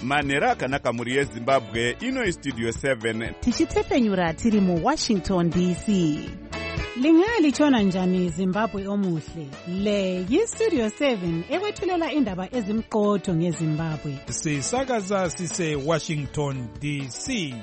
manhero akanaka mhuri yezimbabwe. Ino Studio 7 tichitefenyura tiri muWashington DC. Lingalitshona njani Zimbabwe omuhle? Le yiStudio 7 ekwethulela indaba ezimqotho ngeZimbabwe. Sisakaza sise Washington DC.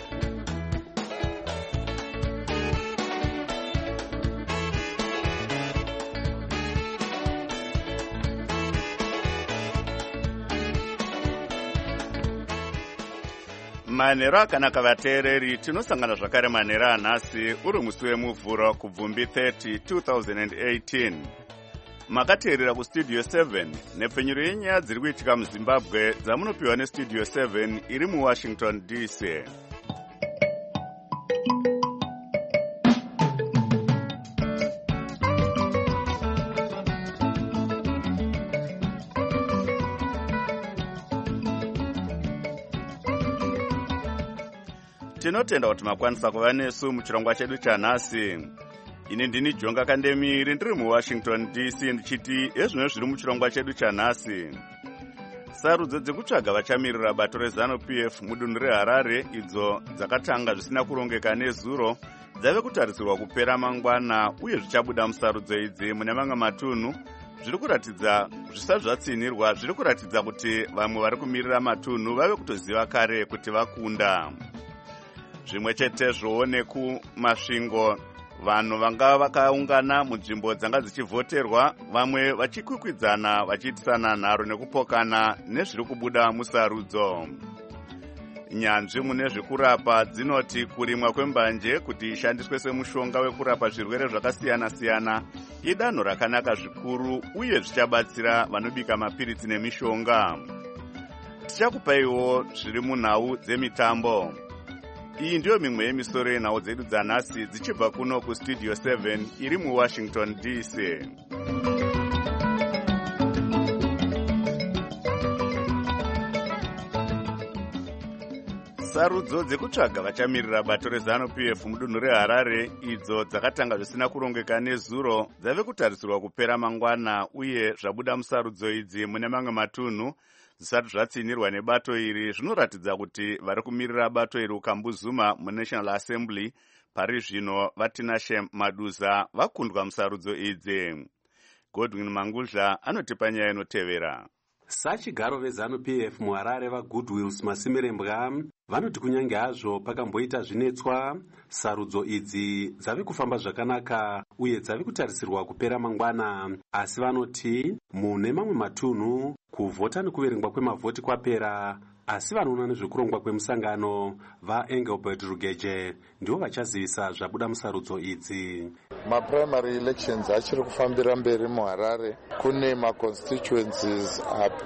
manhero akanaka vateereri, tinosangana zvakare manhero anhasi uri musi wemuvhuro kubvumbi 30 2018. Makateerera kuStudio 7 nepfenyuro yenyaya dziri kuitika muZimbabwe dzamunopiwa neStudio 7 iri muWashington DC. Tinotenda kuti makwanisa kuva nesu muchirongwa chedu chanhasi. Ini ndini Jonga Kandemiri ndiri muWashington DC ndichiti ezvino zviri muchirongwa chedu chanhasi. Sarudzo dzekutsvaga vachamirira bato reZANU-PF mudunhu reHarare idzo dzakatanga zvisina kurongeka nezuro dzave kutarisirwa kupera mangwana, uye zvichabuda musarudzo idzi mune mamwe matunhu zviri kuratidza zvisati zvatsinirwa, zviri kuratidza kuti vamwe vari kumirira matunhu vave kutoziva kare kuti vakunda. Zvimwe chetezvo nekumasvingo, vanhu vanga vakaungana munzvimbo dzanga dzichivhoterwa, vamwe vachikwikwidzana vachiitisana nharo nekupokana nezviri kubuda musarudzo. Nyanzvi mune zvekurapa dzinoti kurimwa kwembanje kuti ishandiswe semushonga wekurapa zvirwere zvakasiyana-siyana idanho rakanaka zvikuru, uye zvichabatsira vanobika mapiritsi nemishonga. Tichakupaiwo zviri munhau dzemitambo. Iyi ndiyo mimwe yemisoro yenhau dzedu dzanhasi dzichibva kuno kuStudio 7 iri muWashington DC. Sarudzo dzekutsvaga vachamirira bato reZANU-PF mudunhu reHarare idzo dzakatanga zvisina kurongeka nezuro dzave kutarisirwa kupera mangwana, uye zvabuda musarudzo idzi mune mamwe matunhu zvisati zvatsinirwa nebato iri zvinoratidza kuti vari kumirira bato iri ukambuzuma muNational Assembly pari zvino vaTinashe Maduza vakundwa musarudzo idzi. Godwin Mangudla anotipa nyaya inotevera. Sachigaro veZANU-PF muHarare vaGoodwill Masimirembwa vanoti kunyange hazvo pakamboita zvinetswa, sarudzo idzi dzave kufamba zvakanaka uye dzave kutarisirwa kupera mangwana, asi vanoti mune mamwe matunhu kuvhota nekuverengwa kwemavhoti kwapera, asi vanoona nezvekurongwa kwemusangano vaEngelbert Rugeje ndivo vachazivisa zvabuda musarudzo idzi. Maprimary elections achiri kufambira mberi muHarare. Kune maconstituencies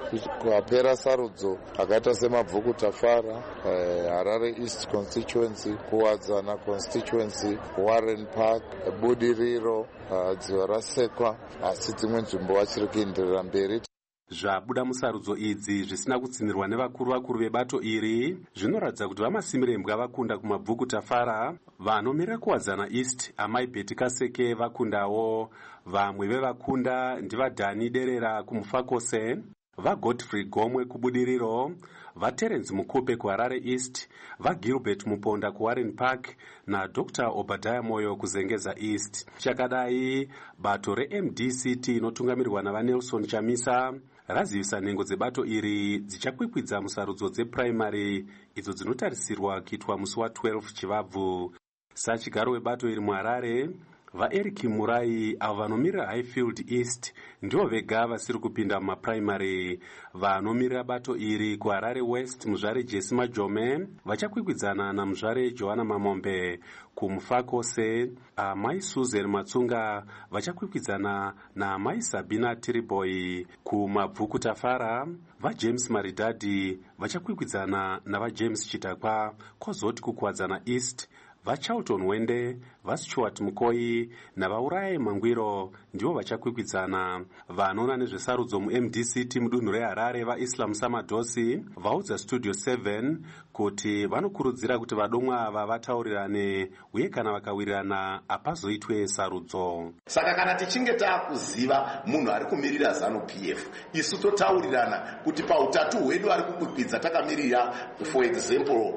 apera sarudzo akaita semabvukutafara, Harare East constituency, Kuwadzana constituency, Warren Park, Budiriro, Dziva rasekwa, asi dzimwe nzvimbo vachiri kuenderera mberi. Zvabuda musarudzo idzi zvisina kutsinirwa nevakuru vebato iri zvinoratidza kuti vaMasimirembwa vakunda kumabvukutafara, vanomirira Kuwadzana East Amai Beti Kaseke vakundawo, vamwe vevakunda ndivadhani Derera kumufakose, vaGodfrey Gomwe kubudiriro, vaTerence Mukupe kuHarare East, vaGilbert Muponda kuWarren Park naDr. Obadiah Moyo kuzengeza East. Chakadai bato reMDCT inotungamirirwa navaNelson Chamisa razivisa nhengo dzebato iri dzichakwikwidza musarudzo dzeprimary idzo dzinotarisirwa kuitwa musi wa12 Chivabvu. Sachigaro webato iri muHarare vaEric Murai avo vanomirira Highfield East ndivo vega vasiri kupinda mumaprimary. Vanomirira bato iri kuHarare West muzvare Jesse Majome vachakwikwidzana namuzvare Johanna Mamombe. Kumufakose Amai Susan Matsunga vachakwikwidzana naamai Sabina Tiriboy. Kumabvukutafara vaJames Maridadi vachakwikwidzana navaJames Chitakwa. Kozoti kuKuwadzana East vaCharlton Wende, vaStuart Mukoi navaurayi Mangwiro ndivo vachakwikwidzana. Vanoona nezvesarudzo muMDC mudunhu reHarare vaIslam Samadosi vaudza Studio 7 kuti vanokurudzira kuti vadomwa ava vataurirane uye kana vakawirirana apazoitwe sarudzo. Saka kana tichinge taakuziva munhu ari kumirira ZANU-PF, isu totaurirana kuti pautatu hwedu ari kukwikwidza takamirira, for example,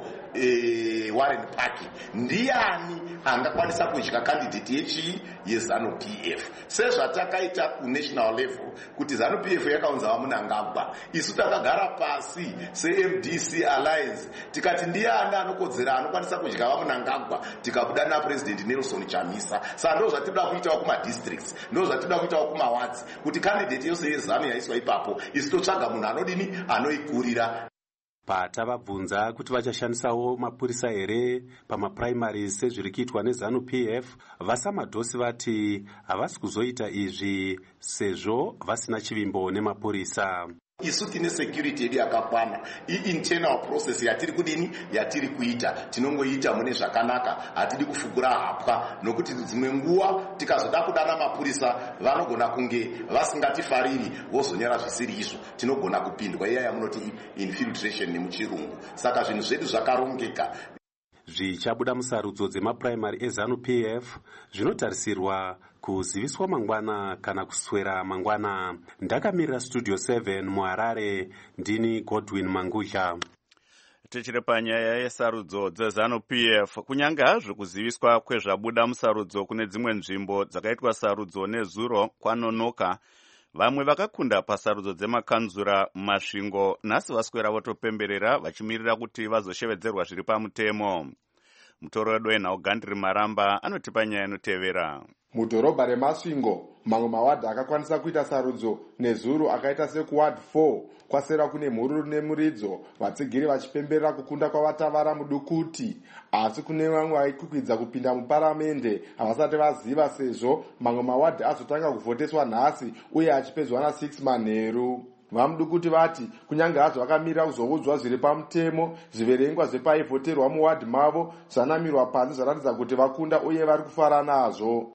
Warren Park, ndiani angakwanisa kudya candidate yeZANU-PF. Sezvatakaita kunational level kuti ZANU-PF yakaunza vaMunangagwa, isu takagara pasi seMDC Alliance tikati ndiani anokodzera anokwanisa kudya vaMunangagwa, tikabuda naPresident Nelson Chamisa. Saka ndo zvatinoda kuitawo kumadistricts, ndo zvatinoda kuitawo kumawards, kuti candidate yose yeZANU yaiswa ipapo isu totsvaga munhu anodini, anoikurira. Patavabvunza kuti vachashandisawo mapurisa here pamapuraimari sezviri kuitwa neZANU-PF, vaSamadosi vati havasi kuzoita izvi sezvo vasina chivimbo nemapurisa. Isu tine security yedu yakakwana. Internal process yatiri kudini, yatiri kuita, tinongoita mune zvakanaka, hatidi kufukura hapwa, nokuti dzimwe nguva tikazoda kudana mapurisa vanogona kunge vasingatifariri vozonyora zvisiri izvo, tinogona kupindwa iya yamunoti infiltration nemuchirungu. Saka zvinhu zvedu zvakarongeka. Zvichabuda musarudzo dzemapuraimari eZANU-PF zvinotarisirwa kuziviswa mangwana kana kuswera mangwana. Ndakamirira Studio 7 muHarare, ndini Godwin Mangudla. Tichiri panyaya yesarudzo dzeZANU-PF, kunyange hazvo kuziviswa kwezvabuda musarudzo kune dzimwe nzvimbo dzakaitwa sarudzo nezuro kwanonoka, vamwe vakakunda pasarudzo dzemakanzura mumasvingo nhasi vaswera votopemberera vachimirira kuti vazoshevedzerwa zviri pamutemo. Mutoredo weNhaugandiri Maramba anotipa nyaya inotevera. Mudhorobha reMasvingo, mamwe mawadhi akakwanisa kuita sarudzo nezuro akaita sekuward 4 kwasera kune mhururu nemuridzo, vatsigiri vachipemberera kukunda kwavatavara mudukuti. Asi kune vamwe vaikwikwidza kupinda muparamende havasati vaziva, sezvo mamwe mawadhi azotanga kuvhoteswa nhasi uye achipedzwa na6 manheru. Vamudukuti vati kunyange hazvo vakamirira kuzoudzwa zviri pamutemo, zviverengwa zvepaivhoterwa muwadhi mavo zvanamirwa panze zvaratidza kuti vakunda uye vari kufara nazvo.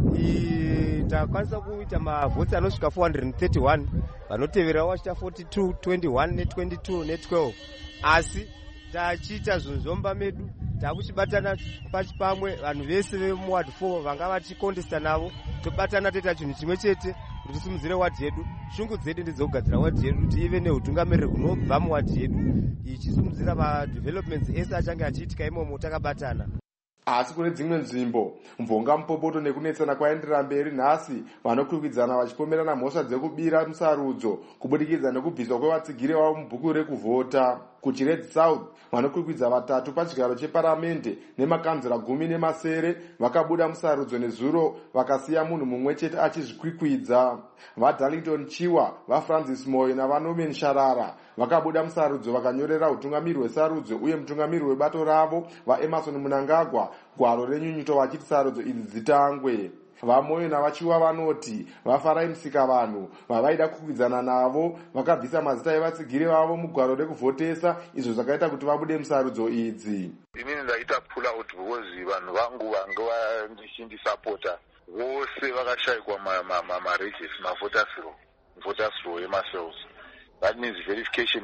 Takwanisa kuita mavhotsi anosvika 431, vanoteverawo vachiita 42, 21 ne22 ne12. Asi tachiita zvinhu zvomba medu, takuchibatana pamwe, vanhu vese vemuward 4 vanga vachikondesta navo, tobatana toita chinhu chimwe chete kuti tisimudzire wadhi yedu. Shungu dzedu ndedzekugadzira wadhi yedu kuti ive neutungamiriri hunobva muwadhi yedu, ichisimudzira madevelopments ese achange achiitika imomo takabatana. Asi kune dzimwe nzvimbo mvonga mupopoto nekunetsana kwaenderera mberi nhasi, vanokwikwidzana vachipomerana mhosva dzekubira musarudzo kubudikidza nekubviswa kwevatsigiri vavo mubhuku rekuvhota. KuChiredzi South vanokwikwidzwa 3 pachigaro cheparamende nemakanzura 10 vakabuda musarudzo nezuro vakasiya munhu mumwe chete achizvikwikwidza. VaDarlington Chiwa, vaFrancis Moyo navaNorman Sharara vakabuda musarudzo vakanyorera utungamiri hwesarudzo uye mutungamiri webato ravo vaEmerson Munangagwa gwaro renyunyuto vachiti sarudzo idzi dzitangwe. VaMoyo navaChiwa vanoti vafarai musika vanhu vavaida kukwidzana navo vakabvisa mazita evatsigiri vavo mugwaro rekuvhotesa, izvo zvakaita kuti vabude musarudzo idzi. Inini ndaita pull out because vanhu vangu vanga ndichindisapota vose vakashayikwa mareges mavoters roll emacells. That means verification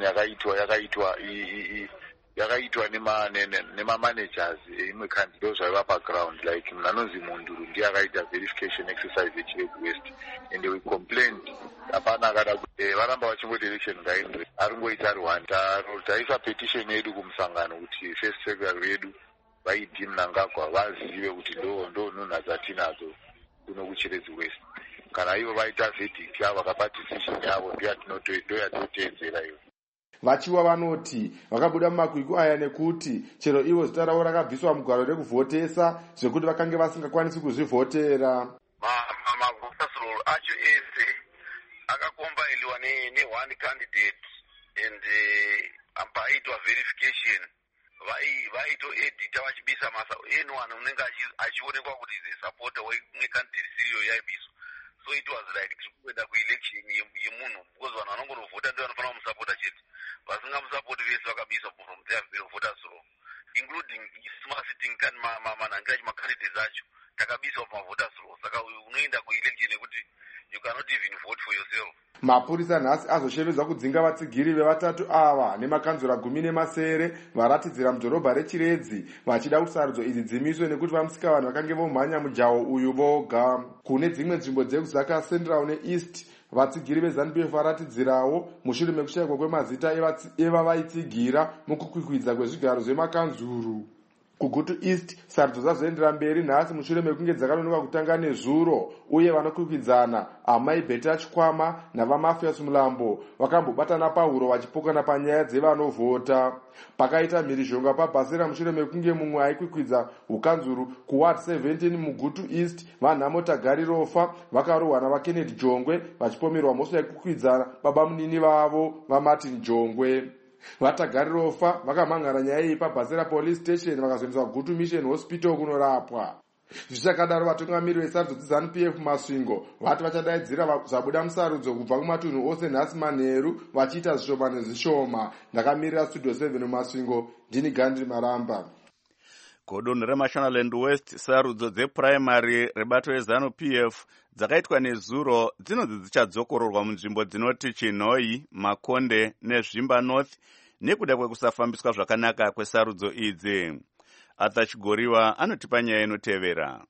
yakaitwa nema-managers imwe candidate zvaiva paground, like mnanonzi Munduru ndiye akaita verification exercise yeChiredzi West, and we complained hapana akada varamba vachingoti election ngaindwe aringoita ari one. Taisa petition yedu kumusangano kuti first secretary yedu vaiti Mnangagwa vazive kuti ndo nhunha dzatinadzo kuno kuChiredzi West. Kana ivo vaita verdict yavo vakapa decision yavo ndoyatinoteedzera iyo. VaChiwa vanoti vakabuda mumakwikwi aya nekuti chero ivo zita ravo rakabviswa mugwaro rekuvhotesa zvekuti vakange vasingakwanisi kuzvivhotera. Mavoters roll acho ese akakombailiwa ne1 candidate and paitwa verification vaitoedita vachibisa masa anyone unenge achionekwa kuti is a supporter weimwe candidate siriyo yaibiswa. So it was like kuenda kuelection yemunhu because vanhu vanongonovhota ndivo vanofanira kumusapota chete, vasingamusapoti vese vakabiswa from their voters roll. including smart sitting kan manhangaji macandidates acho takabiswa pamavoters law. Saka unoenda kuelection nekuti you cannot even vote for yourself. Mapurisa nhasi azoshevedza kudzinga vatsigiri vevatatu ava nemakanzura 10 varatidzira mudhorobha reChiredzi vachida kuti sarudzo idzi dzimiswe nekuti vamusika vanhu vakange vomhanya mujaho uyu voga. Kune dzimwe nzvimbo dzekuzaka Central neEast vatsigiri veZANU-PF varatidzirawo mushure mekushayikwa kwemazita evavaitsigira mukukwikwidza kwezvigaro zvemakanzuru. Kugutu East sarudzo dzazoendera mberi nhasi mushure mekunge dzakanonoka kutanga nezuro uye vanokwikwidzana Amai Beta Chikwama navamafias Mulambo vakambobatana pahuro vachipokana panyaya dzevanovhota. Pakaita mhirizhonga paBhasera mushure mekunge mumwe aikwikwidza ukanzuru kuward 17 mugutu East vanhamo Tagari Rofa vakarohwa navaKennedy Jongwe vachipomerwa mhosva yekukwikwidza baba munini vavo vaMartin Jongwe. Vatagari Rofa vakamhangara nyaya iyi paBhasera Police Station vakazoendeswa Gutu Mission Hospital kunorapwa. Zvichakadaro vatungamiri vesarudzo dzeZANU-PF Masvingo vati vachadaidzira zvabuda musarudzo kubva kumatunhu ose nhasi manheru vachiita zvishoma nezvishoma. Ndakamirira Studio 7 Masvingo, ndini Gandhi Maramba. Godunhu reMashonaland West sarudzo dzepuraimari rebato reZANU-PF dzakaitwa nezuro dzinonzi dzichadzokororwa munzvimbo dzinoti Chinhoi, Makonde neZvimba North nekuda kwekusafambiswa zvakanaka kwesarudzo idzi. Arthur Chigoriwa anotipa nyaya inotevera.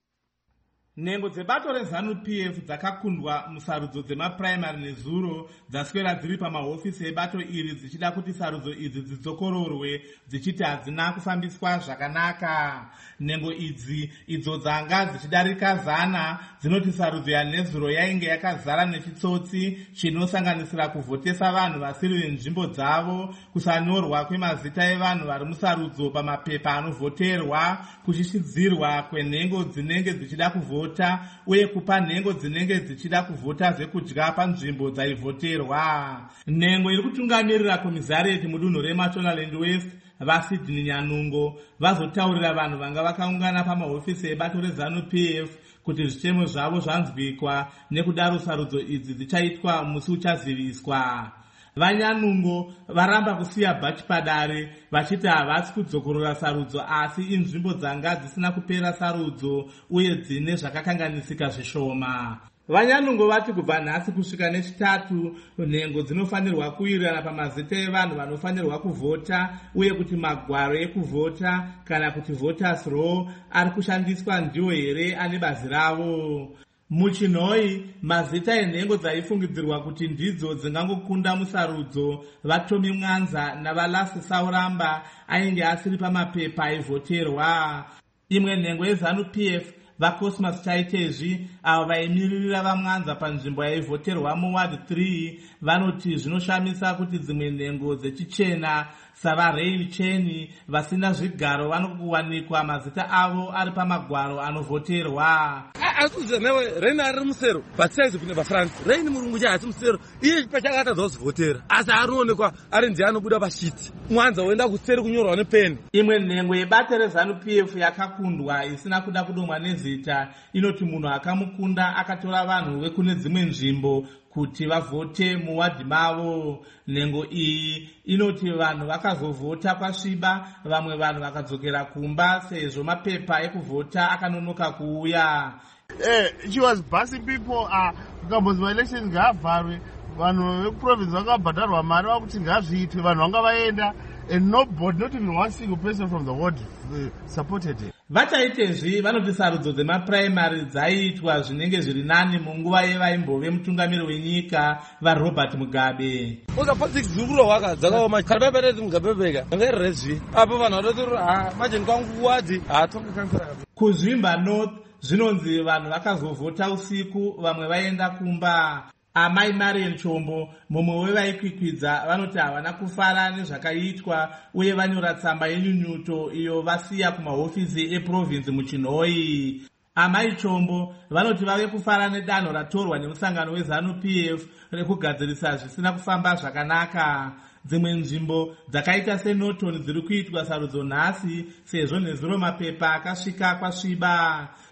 Nhengo dzebato reZANU-PF dzakakundwa musarudzo dzemapuraimari nezuro dzaswera dziri pamahofisi ebato iri dzichida kuti sarudzo idzi dzidzokororwe dzichiti hadzina kufambiswa zvakanaka. Nhengo idzi idzo dzanga dzichidarika 100 dzinoti sarudzo yanezuro yainge yakazara nechitsotsi chinosanganisira kuvhotesa vanhu vasiri venzvimbo dzavo, kusanyorwa kwemazita evanhu vari musarudzo pamapepa anovhoterwa, kushishidzirwa kwenhengo dzinenge dzichida kuvhota uye kupa nhengo dzinenge dzichida kuvhota zvekudya panzvimbo dzaivhoterwa. Nhengo iri kutungamirira komisareti mudunhu reMashonaland West vaSydney Nyanungo vazotaurira vanhu vanga vakaungana pamahofisi ebato reZANU-PF kuti zvichemo zvavo zvanzwikwa nekudaro sarudzo idzi dzichaitwa musi uchaziviswa. Vanyanungo varamba kusiya bhachi padare vachiti havasi kudzokorora sarudzo asi inzvimbo dzanga dzisina kupera sarudzo uye dzine zvakakanganisika zvishoma. Vanyanungo vati kubva nhasi kusvika neChitatu nhengo dzinofanirwa kuwirirana pamazita evanhu vanofanirwa kuvhota uye kuti magwaro ekuvhota kana kuti voters roll ari kushandiswa ndiwo here ane bazi ravo. Muchinhoi mazita enhengo dzaifungidzirwa kuti ndidzo dzingangokunda musarudzo vaTomi Mwanza navaLasi Sauramba ainge asiri pamapepa aivhoterwa. Imwe nhengo yeZANU-PF vaCosmas Chaitezvi avo vaimiririra vaMwanza panzvimbo yaivhoterwa muward 3 vanoti zvinoshamisa kuti dzimwe nhengo dzechichena savaRail Cheni vasina zvigaro vanokuwanikwa mazita avo ari pamagwaro anovhoterwa. Atuze newe Rain ari musero batsaizi kune vaFrance Rain murungu chasi musero iye pachakatadza kuzvotera asi arionekwa ari ndiye anobuda pashiti Mwanza oenda kuseri kunyorwa nepeni. Imwe nhengo yebato reZANU-PF yakakundwa isina kuda kudomwa nezita inoti munhu akamukunda akatora vanhu vekune dzimwe nzvimbo kuti vavhote muwadhi mavo. Nhengo iyi inoti vanhu vakazovhota kwasviba vamwe vanhu vakadzokera kumba sezvo mapepa ekuvhota akanonoka kuuya. She was busing people kukambozwa election ngaavharwe vanhu vekuprovince vakabhadharwa mari vakuti ngazviitwe vanhu vanga vaenda and nobody, not even one single person from the ward supported it. Vachaitezvi vanoti sarudzo dzemapuraimari dzaiitwa zvinenge zviri nani munguva yevaimbove mutungamiri wenyika vaRobert Mugabe. Ukapatsi zukuro waka dzakaoma karipeperezi Mugabebeka ngerezvi apo vanhu vadoti majeni kwangu wadi tonga kansara. Kuzvimba North zvinonzi vanhu vakazovhota usiku vamwe vaenda kumba. Amai Marian Chombo mumwe wevaikwikwidza vanoti havana kufara nezvakaitwa uye vanyora tsamba yenyunyuto iyo vasiya kumahofisi eprovince muChinhoi. Amai Chombo vanoti vave kufara nedanho ratorwa nemusangano weZANU-PF rekugadzirisa zvisina kufamba zvakanaka. Dzimwe nzvimbo dzakaita seNorton dziri kuitwa sarudzo nhasi sezvo nezuro mapepa akasvika kwasviba.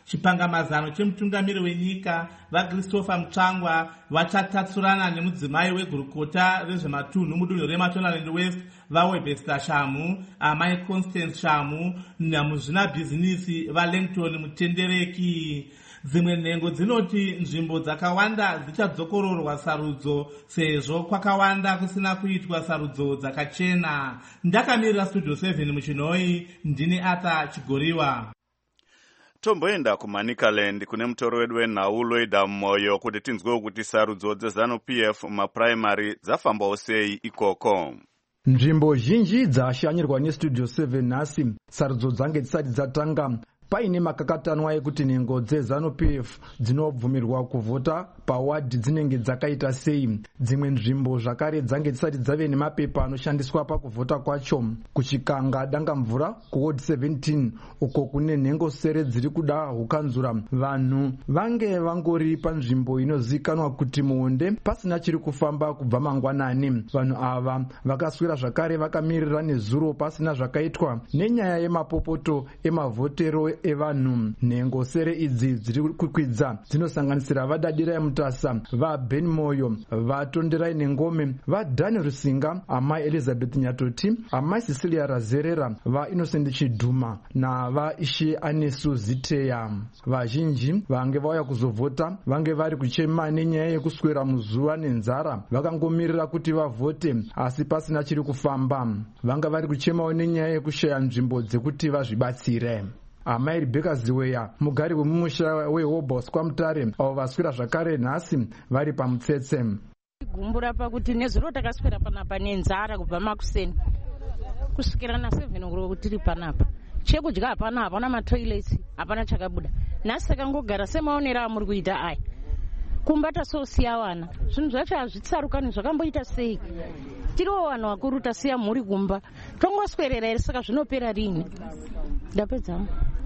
chipangamazano chemutungamiri wenyika vaChristopher Mutsvangwa vachatatsurana nemudzimai wegurukota rezvematunhu mudunhu reMashonaland West vaWebster Shamu, amai Constance Shamu namuzvinabhizinisi vaLangton Mutendereki. Dzimwe nhengo dzinoti nzvimbo dzakawanda dzichadzokororwa sarudzo sezvo kwakawanda kusina kuitwa sarudzo dzakachena. Ndakamirira Studio 7 muchinoi, ndini Ata Chigoriwa. Tomboenda kuManicaland kune mutoro wedu wenhau Loida Moyo kuti tinzwewo kuti sarudzo dzeZANU-PF mapuraimari dzafambawo sei ikoko. Nzvimbo zhinji dzashanyirwa neStudio 7 nhasi sarudzo dzange dzisati dzatanga. Paine makakatanwa ekuti nhengo dzeZANU-PF dzinobvumirwa kuvhota pawadhi dzinenge dzakaita sei. Dzimwe nzvimbo zvakare dzange dzisati dzave nemapepa anoshandiswa pakuvhota kwacho. Kuchikanga dangamvura kuward 17 uko kune nhengo sere dziri kuda hukanzura, vanhu vange vangori panzvimbo inozikanwa kuti muonde pasina chiri kufamba kubva mangwanani. Vanhu ava vakaswera zvakare vakamirira nezuro pasina zvakaitwa nenyaya yemapopoto emavhotero evanhu. Nhengo sere idzi dziri kukwidza dzinosanganisira vadadira yemutasa, vaBen Moyo, vatonderai nengome, vaDaniel Rusinga, amai Elizabeth Nyatoti, amai Cecilia Razerera, vaInnocent Chidhuma navaIshe Anesu Ziteya. Vazhinji vange vauya kuzovhota vange vari kuchema nenyaya yekuswera muzuva nenzara, vakangomirira kuti vavhote asi pasina chiri kufamba. Vanga vari kuchemawo nenyaya yekushaya nzvimbo dzekuti vazvibatsire. Amai Rebecca Ziweya, mugari wemumusha weHobos kwaMutare, avo vaswera zvakare nhasi vari pamutsetse. Gumbura pakuti nezuro takaswera panapa nenzara kubva makuseni kusvikira na7 ngoro tiri panapa. Chekudya hapana, hapana matoilets, hapana chakabuda. Nhasi takangogara semaonera amuri kuita aya. Kumba tasosiya wana. Zvinhu zvacho hazvitsarukani zvakamboita sei. Tiriwo vanhu vakuru tasiya mhuri kumba. Tongoswerera here saka zvinopera rini? Ndapedza.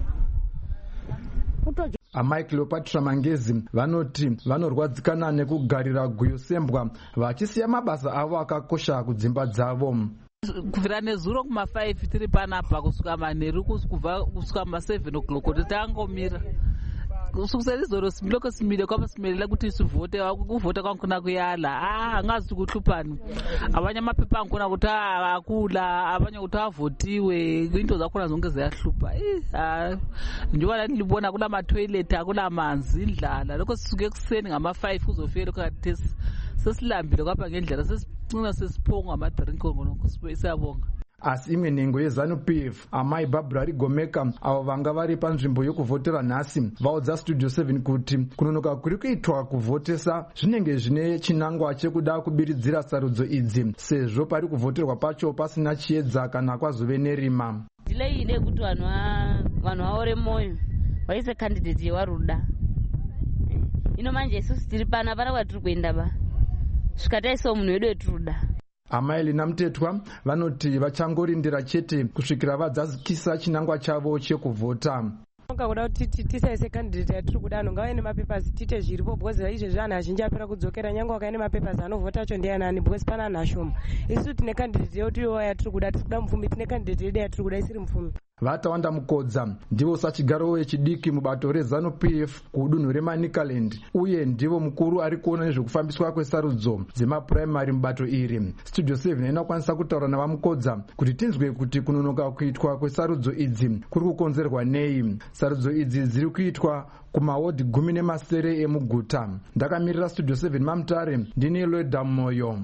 Amai Cleopatra Mangezi vanoti vanorwadzikana nekugarira guyo sembwa vachisiya mabasa avo akakosha kudzimba dzavo. Kubvira nezuro kuma5 tiri panapa kusvika manheru kusvika ma7 o'clock kuti tangomira. Kusukisa izoro similoko simile kwaba simelela kuti sivote kuvhota kwankuna kuyala hangazi kuhlupani abanye amaphepha ankuna kuti akula abanye kuti avotiwe into zakhona zonke ziyahlupa njengoba nilibona kula matoilet akula manzi indlala lokho sisuke kuseni ngama5 uzofika lokho kade sesilambile kwapha ngendlela sesicina sesiphonga amadrink ngonoko siyabonga. Asi imwe nhengo yeZANU-PF amai Barbara Rigomeka avo vanga vari panzvimbo yokuvhotera nhasi vaudza Studio 7 kuti kunonoka kuri kuitwa kuvhotesa zvinenge zvine chinangwa chekuda kubiridzira sarudzo idzi sezvo pari kuvhoterwa pacho pasina chiedza kana kwazove nerima. Delay ide kuti vanhu vaore moyo vaise candidate yewaruda. Ino manje isusu tiri pana kwatiri kuenda ba svikataisawo munhu wedu wetiruda. Amai Lina Mutetwa vanoti vachangorindira chete kusvikira vadzakisa chinangwa chavo chekuvhota. Kuda kuti tisaise candidate yatiri kuda ngava ine mapepasi tite zviripo bhozi izvezvi vanhu vazhinji apera kudzokera nyange wakaine mapepasi anovhota acho ndianani bhozi pana anhu ashoma. Isu tine candidate yedu yatiri kuda, tiri kuda mupfumi, tine candidate yedu yatiri kuda isiri mupfumi. Vatawanda Mukodza ndivo sachigaro wechidiki mubato reZANU-PF kudunhu reManicaland uye ndivo mukuru ari kuona nezvekufambiswa kwesarudzo dzemapuraimari mubato iri. Studio 7 inokwanisa kutaura navaMukodza kuti tinzwe kuti kunonoka kuitwa kwesarudzo idzi kuri kukonzerwa nei. Sarudzo idzi dziri kuitwa kumawodhi 17 emuguta. Ndakamirira Studio 7 maMutare, ndini Loida Moyo.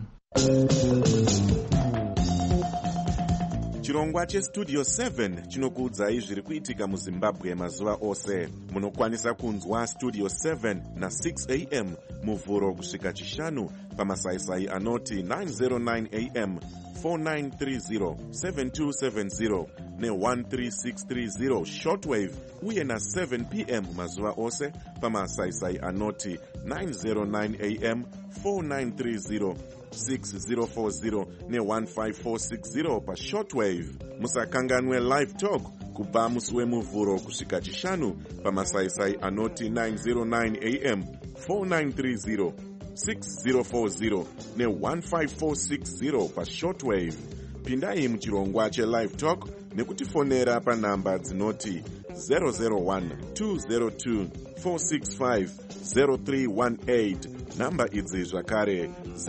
Chirongwa cheStudio 7 chinokuudzai zviri kuitika muZimbabwe mazuva ose. Munokwanisa kunzwa Studio 7 na 6 am muvhuro kusvika chishanu pamasaisai anoti 909 am 4930 7270 ne13630 shortwave uye na 7 pm mazuva ose pamasaisai anoti 909 am 4930 6040 ne15460 pashortwave. Musakanganwe live talk kubva musi wemuvhuro kusvika chishanu pamasaisai anoti 909 am 4930 6040 ne15460 pashortwave. Pindai muchirongwa chelive talk nekutifonera panhamba dzinoti 001-202-465-0318. Namba idzi zvakare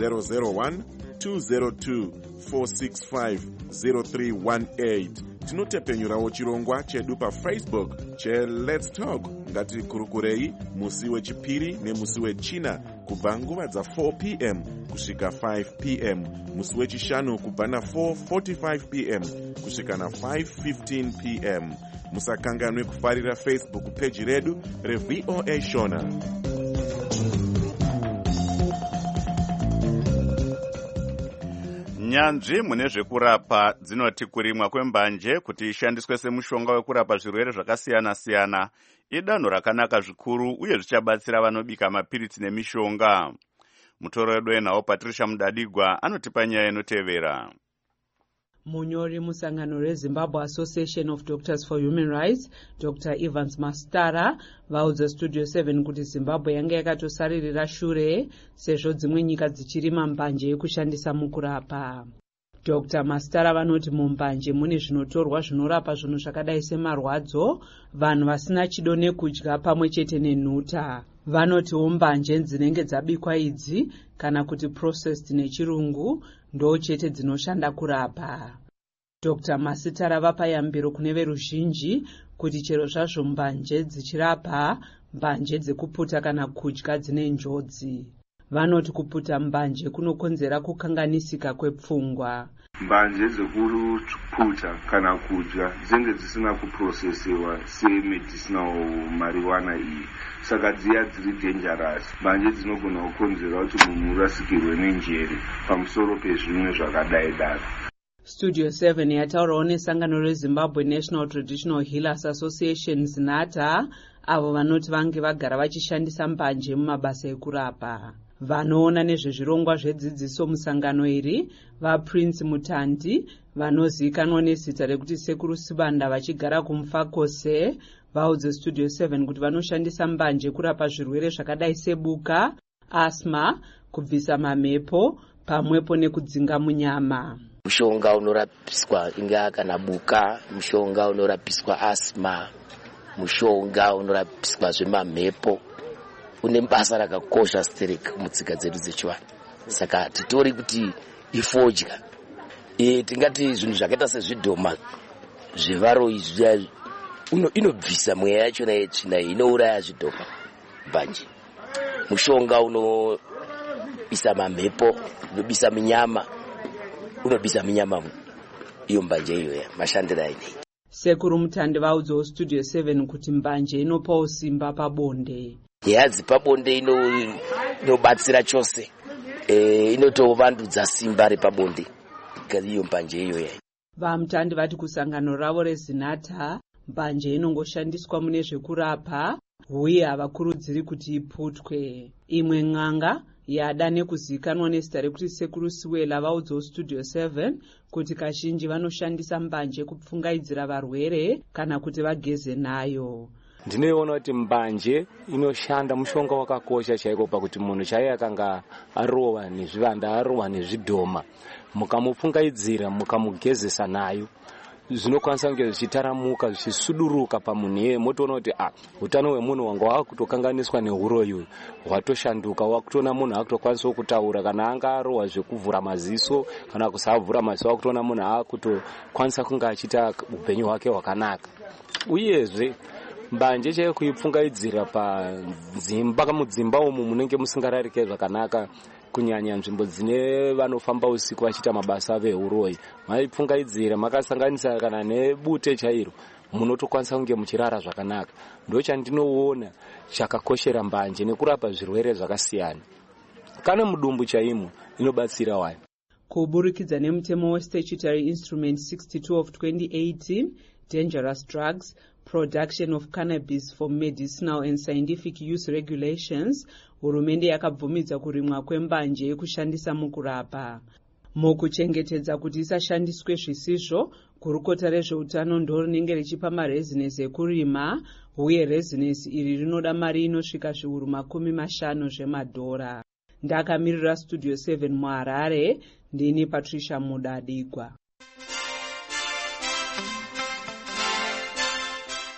001-202-465-0318. Tinotepenyurawo chirongwa chedu paFacebook cheLet's Talk. Ngatikurukurei musi wechipiri nemusi wechina kubva nguva dza4 p.m. kusvika 5 p.m. musi wechishanu kubva na4:45 p.m. kusvika na5:15 p.m. Musakanganwe kufarira Facebook page redu reVOA Shona. Nyanzvi mune zvekurapa dzinoti kurimwa kwembanje kuti ishandiswe semushonga wekurapa zvirwere zvakasiyana-siyana idanho rakanaka zvikuru uye zvichabatsira vanobika mapiritsi nemishonga. Mutoro wedu enawo Patricia Mudadigwa anotipa nyaya inotevera. Munyori musangano reZimbabwe Association of Doctors for Human Rights, Dr. Evans Mastara, vaudza Studio 7 kuti Zimbabwe yanga yakatosaririra shure sezvo dzimwe nyika dzichirima mbanje yekushandisa mukurapa. Dr. Mastara vanoti mumbanje mune zvinotorwa zvinorapa zvinhu zvakadai semarwadzo, vanhu vasina chido nekudya pamwe chete nenhuta. Vanotiwo mbanje dzinenge dzabikwa idzi kana kuti processed nechirungu ndo chete dzinoshanda kurapa. Dr. Mastara vapa yambiro kune veruzhinji kuti chero zvazvo mbanje dzichirapa, mbanje dzekuputa kana kudya dzine njodzi. Vanoti kuputa mbanje kunokonzera kukanganisika kwepfungwa. Mbanje dzekuputa kana kudya dzinenge dzisina kuprocessiwa semedicinal marijuana iyi, saka dziya dziri dangerous. Mbanje dzinogona kukonzera kuti munhu urasikirwe nenjere pamusoro pezvimwe zvakadai daro. Studio 7 yataurawo nesangano reZimbabwe National Traditional Healers Association ZINATA, avo vanoti vange vagara vachishandisa mbanje mumabasa ekurapa. Vanoona nezvezvirongwa zvedzidziso musangano iri vaPrince Mutandi, vanozivikanwa nezita rekuti Sekuru Sibanda, vachigara kuMufakose, vaudze Studio 7 kuti vanoshandisa mbanje kurapa zvirwere zvakadai sebuka, asthma, kubvisa mamhepo pamwepo nekudzinga munyama. Mushonga unorapiswa inga kana buka, mushonga unorapiswa asthma, mushonga unorapiswa zvemamhepo. Une basa rakakosha stereka mutsika dzedu dzechivanhu. Saka titori kuti ifodya. Tingati zvinhu zvakaita sezvidhoma zvevaro izvi inobvisa mweya yacho nayetsvina inouraya zvidhoma mbanje. Mushonga unobisa mamhepo, unobisa minyama, unobisa minyama iyo mbanje iyoya mashandira ine. Sekuru Mutandi vaudzawo Studio 7 kuti mbanje inopawo simba pabonde. Yadzi pabonde inobatsira chose. Inotovandudza simba repabonde. Iyo mbanje iyoya. VaMutandi vati kusangano ravo reZINATA, mbanje inongoshandiswa mune zvekurapa uye havakurudziri kuti iputwe. Imwe n'anga yada nekuzivikanwa nezita rekuti Sekuru Siwela vaudzawo Studio 7 kuti kazhinji vanoshandisa mbanje kupfungaidzira varwere kana kuti vageze nayo. Ndinoona kuti mbanje inoshanda mushonga wakakosha chaiko pakuti munhu chaiye akanga arova nezvivanda, arova nezvidhoma, mukamupfungaidzira mukamugezesa nayo, zvinokwanisa kunge zvichitaramuka zvichisuduruka pamunhu iyeye, motoona kuti utano hwemunhu wanga wakutokanganiswa neuroyi hwatoshanduka, wakutoona munhu akutokwanisa kutaura, kana anga arohwa zvekuvhura maziso kana kusavhura maziso, wakutoona munhu akutokwanisa kunge achiita upenyu hwake hwakanaka. Uyezve mbanje chaiyo kuipfungaidzira mudzimba umu munenge musingararike zvakanaka, kunyanya nzvimbo dzine vanofamba usiku vachiita mabasa avo euroyi, maipfungaidzira makasanganisa kana nebute chairo, munotokwanisa kunge muchirara zvakanaka. Ndochandinoona chakakoshera mbanje nekurapa zvirwere zvakasiyana. Kana mudumbu chaimo inobatsira wani. Kuburikidza nemutemo weStatutory Instrument 62 of 2018, Dangerous Drugs, Production of Cannabis for Medicinal and Scientific Use Regulations, hurumende yakabvumidza kurimwa kwembanje yekushandisa mukurapa. Mukuchengetedza kuti isashandiswe zvisizvo, gurukota rezveutano ndorinenge richipa marezinesi ekurima, uye rezinesi iri rinoda mari inosvika zviuru $50 zvemadhora. Ndakamirira Studio 7 muHarare, ndini Patricia Mudadigwa.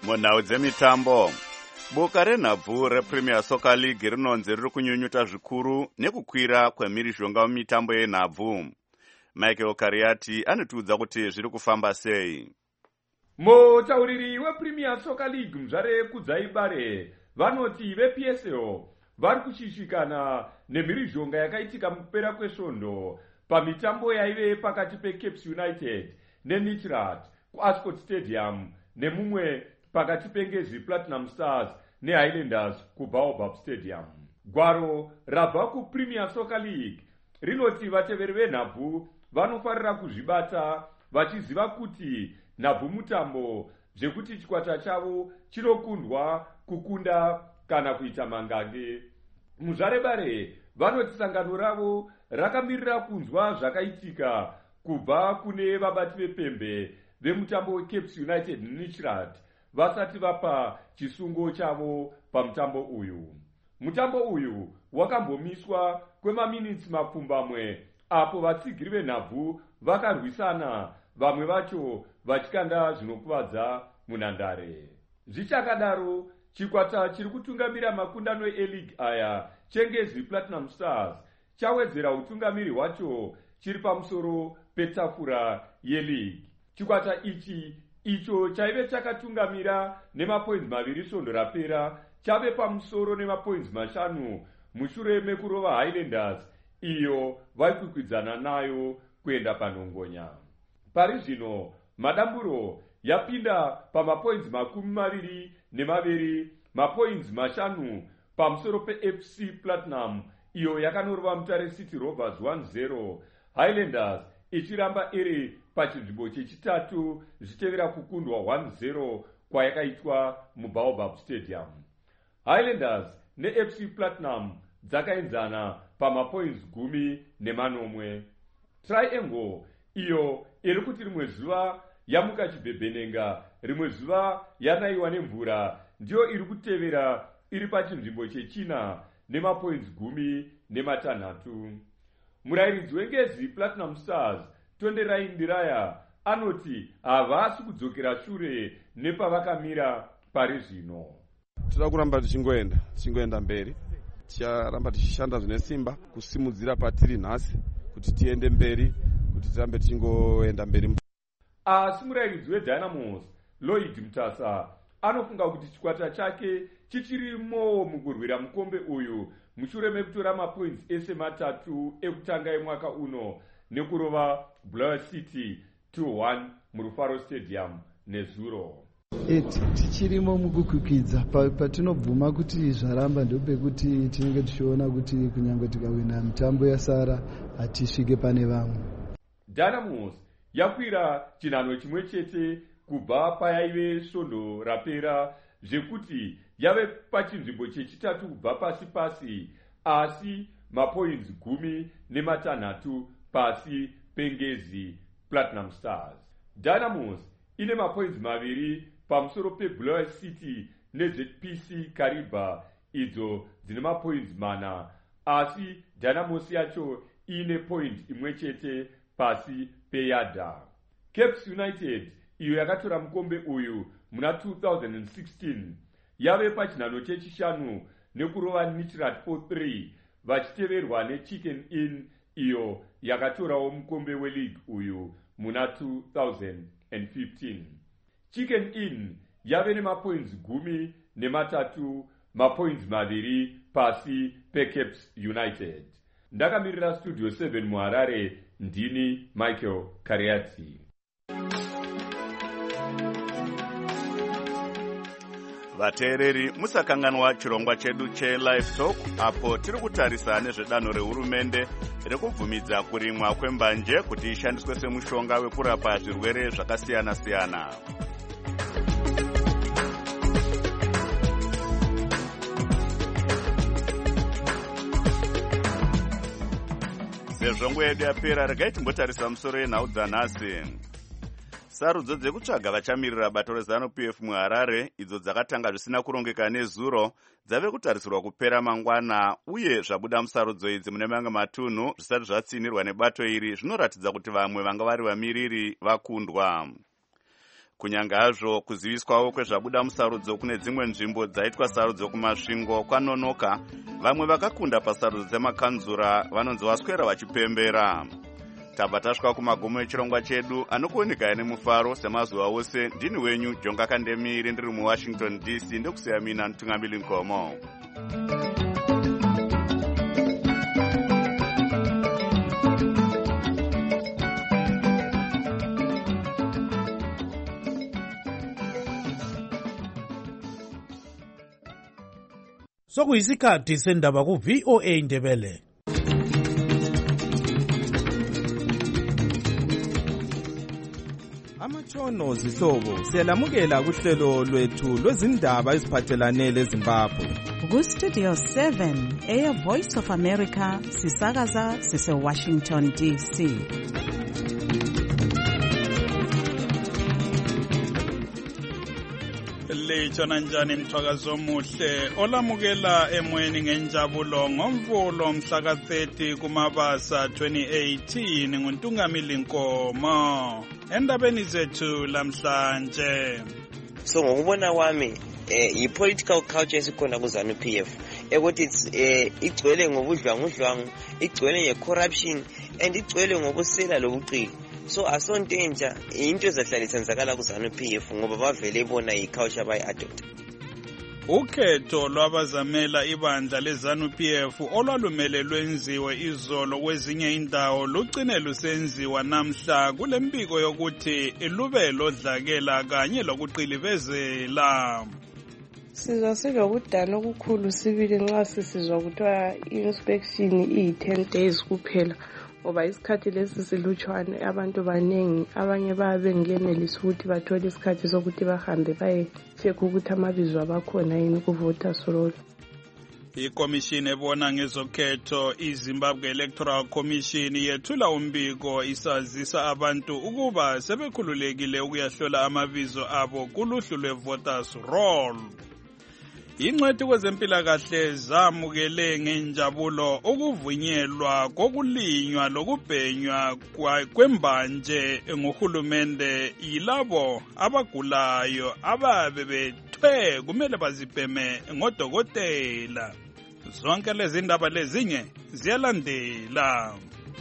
munhau dzemitambo, boka renhabvu repremier soccer league rinonzi riri kunyunyuta zvikuru nekukwira kwemhirizhonga mumitambo yenhabvu. Michael Kariati anotiudza kuti zviri kufamba sei. Mutauriri wepremier soccer league muzvare Kudzaibare vanoti vePSL vari kushishikana nemhirizhonga yakaitika mukupera kwesvondo pamitambo yaive pakati peCapes United neNichirat kuAscot Stadium nemumwe pakati peNgezi Platinum Stars neHighlanders kuBaobab Stadium. Gwaro rabva kuPremier Soccer League rinoti vateveri venhabvu vanofarira kuzvibata vachiziva kuti nhabvu mutambo zvekuti chikwata chavo chinokundwa kukunda kana kuita mangange. Muzvarebare vanoti sangano ravo rakamirira kunzwa zvakaitika kubva kune vabati vepembe vemutambo weCapes United neNichirat vasati vapa chisungo chavo pamutambo uyu. Mutambo uyu wakambomiswa kwemaminitsi mapfumbamwe apo vatsigiri venhabvu vakarwisana, vamwe vacho vachikanda zvinokuvadza munhandare. Zvichakadaro, chikwata chiri kutungamira makundano e-league aya cheNgezi Platinum Stars chawedzera utungamiri hwacho chiri pamusoro petafura ye-league. Chikwata ichi icho chaive chakatungamira nemapoints 2 svondo rapera chave pamusoro nemapoints 5 mushure mekurova Highlanders iyo vaikwikwidza nayo kuenda panhongonya. Pari zvino madamburo yapinda pamapoints 22, mapoints 5 pamusoro peFC Platinum iyo yakanorova Mutare City Rovers 1-0, Highlanders ichiramba iri pachinzvimbo chechitatu zvichitevera kukundwa 1-0 kwayakaitwa muBaobab Stadium. Highlanders neFC Platinum dzakaenzana pamapoints 10. Triangle iyo iri kuti rimwe zuva yamuka chibhebhenenga, rimwe zuva yanaiwa nemvura, ndiyo iri kutevera iri pachinzvimbo chechina nemapoints 16. Murayiridzi weNgezi Platinum Stars Tonderai Ndiraya anoti havasi kudzokera shure nepavakamira pari zvino. Tira kuramba tichingoenda mberi, ticharamba tichishanda zvine simba kusimudzira patiri nhasi kuti tiende mberi, kuti tirambe tichingoenda mberi. Asi murayiridzi weDynamos Lloyd Mutasa anofunga kuti chikwata chake chichirimo mukurwira mukombe uyu mushure mekutora mapoints ese 3 ekutanga emwaka uno nekurova Blair City 2-1 muRufaro Stadium nezuro. Tichirimo mukukwikidza patinobvuma kuti zvaramba ndopekuti tinenge tichiona kuti kunyange tikawina mitambo yasara hatisvike pane vamwe. Dynamos yakwira chinhano chimwe chete kubva payaive svondo rapera, zvekuti yave pachinzvimbo chechitatu kubva pasi asi mapoints 16 pasi peNgezi Platinum Stars. Dynamos ine mapoints 2 pamusoro peBlair City neZPC Kariba idzo dzine mapoints 4, asi Dynamos yacho ine point imwe chete pasi peYada. Capes United iyo yakatora mukombe uyu muna 2016 yave pachinhano chechishanu nekurova Nichirat 4-3 vachiteverwa neChicken Inn iyo yakatorawo mukombe weleague uyu muna 2015. Chicken Inn yave nemapoints 13, mapoints 2 pasi peCapes United. Ndakamirira Studio 7 muHarare, ndini Michael Kariati. Vateereri, musakanganwa chirongwa chedu cheLive Talk apo tiri kutarisa nezvedanho rehurumende rekubvumidza kurimwa kwembanje kuti ishandiswe semushonga wekurapa zvirwere zvakasiyana-siyana. Sezvo nguva yedu yapera, regai timbotarisa musoro yenhau dzanhasi. Sarudzo dzekutsvaga vachamirira bato reZANU-PF muHarare, idzo dzakatanga zvisina kurongeka nezuro, dzave kutarisirwa kupera mangwana, uye zvabuda musarudzo idzi mune mamwe matunhu zvisati zvatsinirwa nebato iri zvinoratidza kuti vamwe vanga vari vamiriri vakundwa. Kunyanga hazvo kuziviswawo kwezvabuda musarudzo kune dzimwe nzvimbo dzaitwa sarudzo kumasvingo kwanonoka, vamwe vakakunda pasarudzo dzemakanzura vanonzi vaswera vachipembera. Tabva tasvika kumagumo echirongwa chedu anokuoneka nemufaro semazuva ose. Ndini wenyu Jonga Kandemiri ndiri muWashington DC ndokusiya mina Ntungamili Nkomo. Sokuyisikhathi sendaba ku VOA Ndebele. Amatshono zihlobo siyalamukela kuhlelo lwethu lwezindaba eziphathelane leZimbabwe. Ku Studio 7 Air Voice of America sisakaza sise Washington DC. Lechona njani mthwakazo omuhle olamukela emweni ngenjabulo ngomvulo mhla ka-30 kuMabasa 2018 nguNtungamili Nkomo endabeni zethu lamhlanje. So ngokubona kwami i-political culture esikhona ku-ZANU-PF ukuthi igcwele ngobudlwangudlwangu, igcwele nge-corruption and igcwele ngobusela lobuqili. So asonto entsha into ezahlalisa nzakala ku-ZANU-PF ngoba bavele bona i-culture bayi-adopta. Ukhetho lwabazamela ibandla le-ZANU-PF olwalumele lwenziwe izolo kwezinye indawo lugcine lusenziwa namhla kule mbiko yokuthi lube lodlakela kanye lokuqilibezela. Sizwa silokudana okukhulu sibili nxa sisizwa kuthiwa i-inspection iyi-10 days kuphela. Ngoba isikhathi lesi silutshwane, abantu baningi, abanye babengenelisa ukuthi bathole isikhathi sokuthi bahambe baye-check ukuthi amabizo abakhona yini ku-voters roll. Ikomishini ebona ngezokhetho iZimbabwe Electoral Commission yethula umbiko isazisa abantu ukuba sebekhululekile ukuyahlola amabizo abo kuluhlu lwe-voters roll. Ingcwethi kwezempilakahle zamukele ngenjabulo ukuvunyelwa kokulinywa lokubhenywa kwembanje ngohulumende yilabo abagulayo ababe bethwe kumele bazibheme ngodokotela. Zonke lezi ndaba lezinye ziyalandela.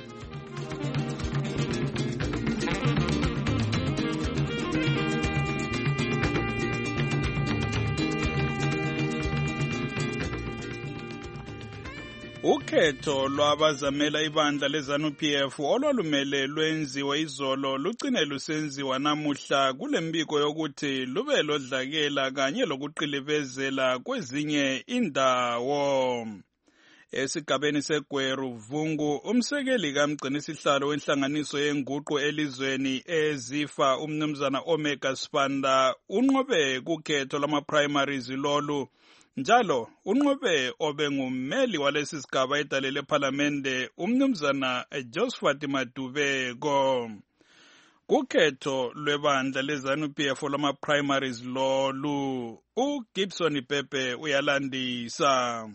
Ukhetho lwabazamela ibandla le-ZANU-PF olwalumele lwenziwe izolo lugcine lusenziwa namuhla kule mbiko yokuthi lube lodlakela kanye lokuqilibezela kwezinye indawo. Esigabeni seGweru Vungu, umsekeli kamgcinisihlalo wenhlanganiso yenguqu elizweni ezifa umnumzana Omega Sibanda unqobe kukhetho lama-primaries lolu. Njalo unqobe obengummeli walesi sigaba edale lephalamende umnumzana Josephat Madubeko. Kukhetho lwebandla le-ZANU-PF lwama-primaries lolu, uGibson Pepe uyalandisa.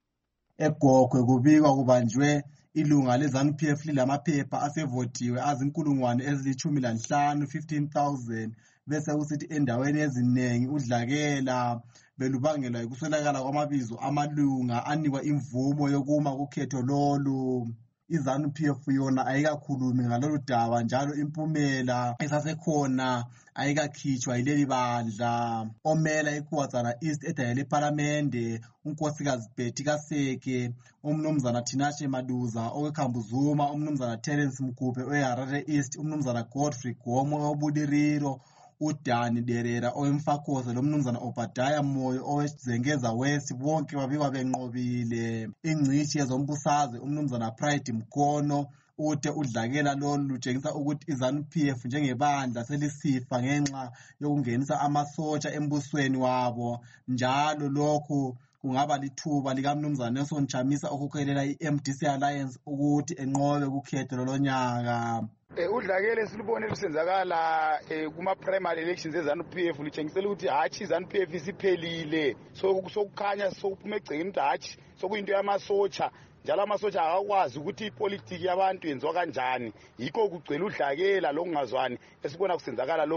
eGogwe kubikwa kubanjwe ilunga le-ZANU-PF lilamaphepha asevotiwe azinkulungwane ezili-15 15,000 bese kusithi endaweni eziningi udlakela belubangelwa yikuswelakala kwamabizo amalunga anikwa imvumo yokuma kukhetho lolu. iZANU-PF yona ayikakhulumi ngalolu daba njalo impumela esasekhona ayikakhitshwa yileli bandla. Omela iKuwadzana East edale lephalamende unkosikazi Betty Kaseke, umnumzana Tinashe Maduza oweKhambuzuma, umnumzana Terence Mgubhe oweHarare East, umnumzana Godfrey Gomo owobuliriro, uDani Derera owemfakhoze lomnumzana Obadiah Moyo owezengeza West bonke babikwa benqobile. Ingcishi yezombusazwe umnumzana Pride Mkono uthe udlakela lolu lutshengisa ukuthi iZANU-PF njengebandla selisifa ngenxa yokungenisa amasotsha embusweni wabo, njalo lokhu kungaba lithuba likamnumzana Nelson Chamisa okhokhelela i-MDC Alliance ukuthi enqobe kukhetho lolonyaka. Udlakela silubone lusenzakala kuma-primary elections eZANU-PF lutshengisela ukuthi hatshi iZANU-PF isiphelile, sokukhanya sokuphume egcekeni ukuthi hatshi sokuyinto yamasotsha, njalo amasotsha akakwazi ukuthi ipolitiki yabantu yenziwa kanjani. Yikho kugcwele udlakela lokungazwani esibona kusenzakala lokhu.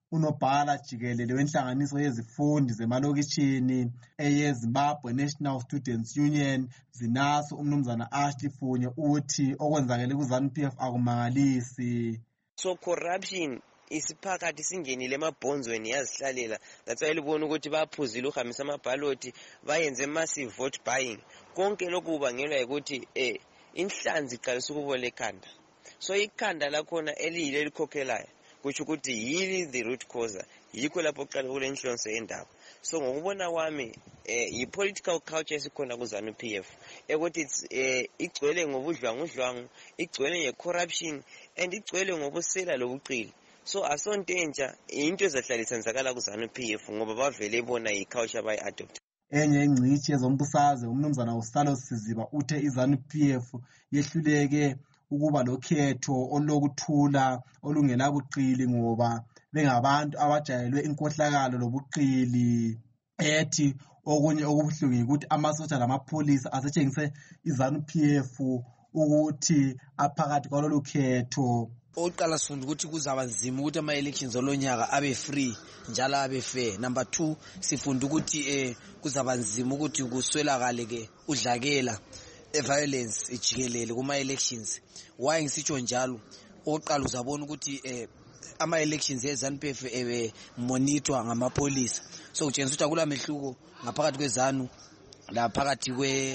unobhala jikelele wenhlanganiso yezifundi zemalokitshini eyeZimbabwe National Students Union ZINASU umnumzana Ashley Funye uthi okwenzakele kuZANU-PF akumangalisi. So corruption isiphakathi singenile emabhonzweni yazihlalela, that's why libona ukuthi baphuzile ukuhambisa amabhaloti, bayenze massive vote buying. Konke lokhu kubangelwa ukuthi inhlanzi iqalisa ukubola ekhanda. So ikhanda lakhona eliyile elikhokhelayo kuthi ukuthi yili the root cause, yikho lapho kuqala kule inhlonso yendaba. So ngokubona kwami i-political culture esikhona kuZANU-PF ukuthi igcwele ngobudlwangudlwangu, igcwele nge-corruption and igcwele ngobusela lobuqili. So asonto entsha into ezahlala isenzakala kuZANU-PF ngoba bavele bona i-culture bayi-adopt. Enye ingcitshi yezombusazwe umnumzana uSalo Siziba uthe iZANU-PF yehluleke ukuba lokhetho olokuthula olungenabuqili ngoba bengabantu abajayelwe inkohlakalo lobuqili. Ethi okunye okubuhlungu ukuthi amasotsha lamapholisa asetshengise iZANU-PF ukuthi aphakathi kwalolu khetho. Oqala sifunda ukuthi kuzaba nzima ukuthi ama-elections olonyaka abe free njalo abe fair. Number 2 sifunda ukuthi kuzaba nzima ukuthi kuswelakale ke udlakela violence ijikelele kuma-elections. Why ngisitsho njalo? Oqala uzabona ukuthi ama-elections eZANU-PF monitor ngamapolisa, so kutshengisa ukuthi akula mehluko ngaphakathi kweZANU la phakathi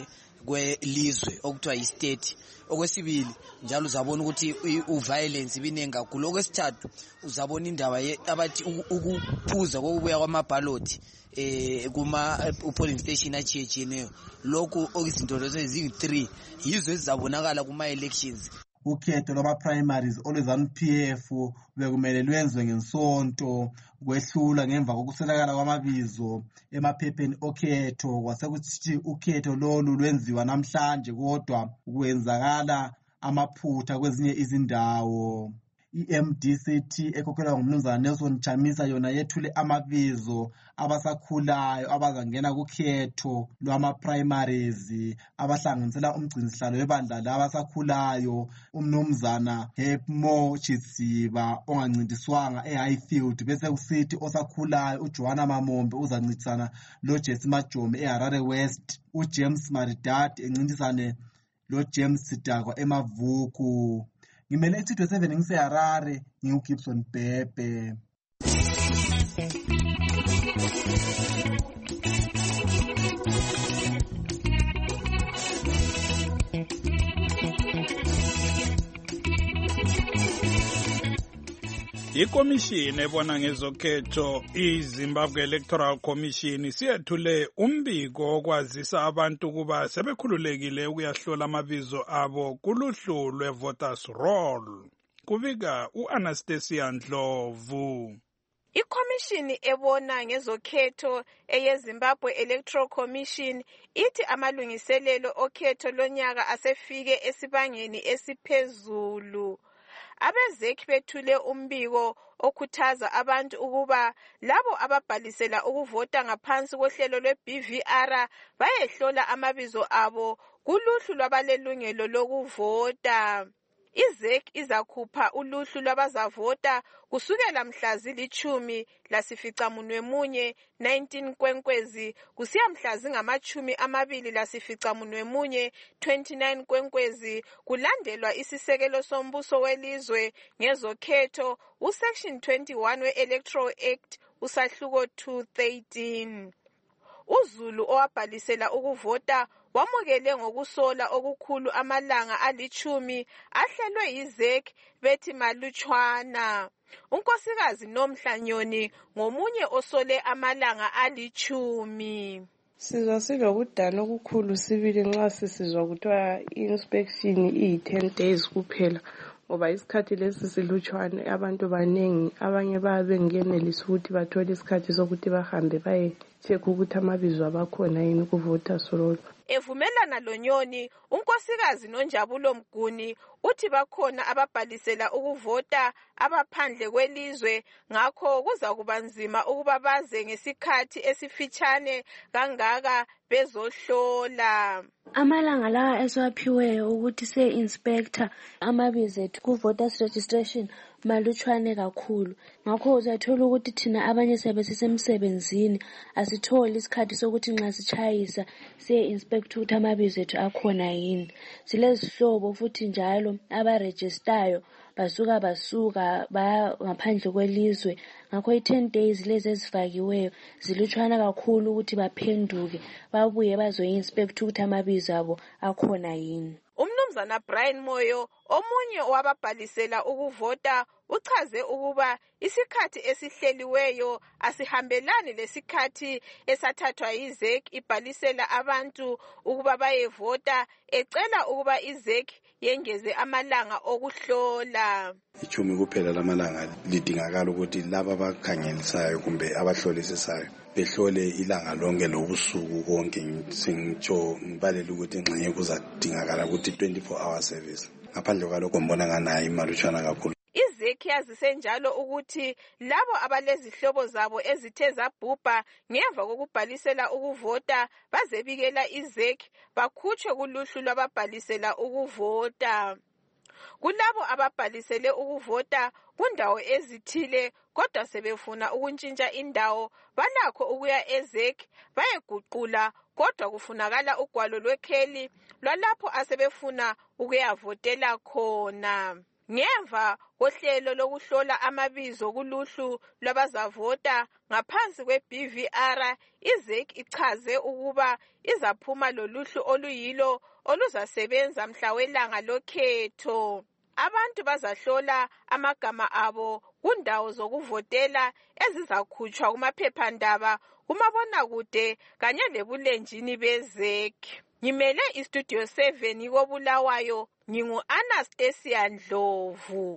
kwelizwe okuthiwa yi-state. Okwesibili njalo uzabona ukuthi uviolence ibinengi kakhulu. Okwesithathu uzabona indaba abathi ukuphuza kokubuya kwamabhaloti kuma-polling station achiyechiyeneyo. Lokhu okuzinto lezo eziyi-3 yizo ezizabonakala kuma-elections. Ukhetho lwama-primaries olweZANU-PF bekumele lwenziwe ngensonto, kwehlula ngemva kokuswelakala kwamabizo emaphepheni okhetho. Kwasekuthi ukhetho lolu lwenziwa namhlanje kodwa kwenzakala amaphutha kwezinye izindawo. I-MDCT ekhokhelwa ngumnumzana Nelson Chamisa yona yethule amabizo abasakhulayo abazangena kukhetho lwama-primaries abahlanganisela umgcinisihlalo webandla labasakhulayo umnumzana Hepmo Chitsiba ongancintiswanga eHighfield, bese kusithi osakhulayo uJohana Mamombe uzancintisana loJesse Majome eHarare West, uJames Maridadi encintisane loJames Sidakwa eMavuku. Ngimele iStudio 7 ngiseHarare, nginguGibson Bhebhe. Ikomishini ebona ngezokhetho iZimbabwe Electoral Commission siyethule umbiko okwazisa abantu kuba sebekhululekile ukuyahlola amabizo abo kuluhlu lwe-voters roll. Kubika u-Anastasia Ndlovu. Ikomishini ebona ngezokhetho eyeZimbabwe Electoral Commission ithi amalungiselelo okhetho lonyaka asefike esibangeni esiphezulu. Abezeki bethule umbiko okhuthaza abantu ukuba labo ababhalisela ukuvota ngaphansi kohlelo lwe-BVR bayehlola amabizo abo kuluhlu lwabalelungelo lokuvota. IZEC izakhupha uluhlu lwabazavota kusukela mhla zili-10 19 Kwenkwezi kusiya mhla zingama-21 29 Kwenkwezi, kulandelwa isisekelo sombuso welizwe ngezokhetho uSection 21 we-Electoral Act usahluko 213. uZulu owabhalisela ukuvota wamukele ngokusola okukhulu amalanga ali-10 ahlelwe yiZEC bethi malutshwana. uNkosikazi Nomhla Nyoni ngomunye osole amalanga ali-10. Sizwa silokudana okukhulu sibili nxa sisizwa kuthiwa i-inspection iyi-10 days kuphela, ngoba isikhathi lesi silutshwane, abantu baningi, abanye bayabe bengenelisa ukuthi bathole isikhathi sokuthi bahambe baye-check ukuthi amabizo abakhona yini ku-voters roll. Evumelana loNyoni, uNkosikazi Nonjabulo Mguni uthi bakhona ababhalisela ukuvota abaphandle kwelizwe, ngakho kuza kuba nzima ukuba baze ngesikhathi esifitshane kangaka bezohlola. Amalanga lawa esiwaphiweyo ukuthi se-inspector amabizo ethu ku-voters registration malutshwane kakhulu. Ngakho uzathola ukuthi thina abanye siyabe sisemsebenzini asitholi isikhathi sokuthi nxa sitshayisa siye-inspect ukuthi amabizo ethu akhona yini. Silezihlobo futhi njalo abarejistayo basuka baya ngaphandle kwelizwe. Ngakho i-10 days lezi ezifakiweyo zilutshwana kakhulu ukuthi baphenduke babuye bazoyi-inspect ukuthi amabizo abo akhona yini. Umnumzana Brian Moyo, omunye wababhalisela ukuvota, uchaze ukuba isikhathi esihleliweyo asihambelani lesikhathi esathathwa yiZEC ibhalisela abantu ukuba bayevota, ecela ukuba iZEC yengeze amalanga okuhlola. 10 kuphela lamalanga lidingakala ukuthi laba abakhangelisayo kumbe abahlolisisayo behlole ilanga lonke lobusuku konke. Sengitsho ngibalela ukuthi engxenye kuzadingakala ukuthi 24 hour service. Ngaphandle kwalokho ngibona nganayo imalutshwana kakhulu. iZEC yazise njalo ukuthi labo abalezihlobo zabo ezithe zabhubha ngemva kokubhalisela ukuvota bazebikela iZEC bakhutshwe kuluhlu lwababhalisela ukuvota. Kulabo ababhalisele ukuvota kundawo ezithile kodwa sebefuna ukuntshintsha indawo, balakho ukuya eZEC bayeguqula, kodwa kufunakala ugwalo lwekheli lwalapho asebefuna ukuyavotela khona. Ngemva kohlelo lokuhlola amabizo kuluhlu lwabazavota ngaphansi kwe-BVR, iZEC ichaze ukuba izaphuma loluhlu oluyilo oluzasebenza mhla welanga lokhetho. Abantu bazahlola amagama abo kundawo zokuvotela ezizakhutshwa kumaphephandaba, kumabonakude kanye lebulenjini beZEC. Ngimele iStudio 7 koBulawayo, ngingu-Anastasia Ndlovu.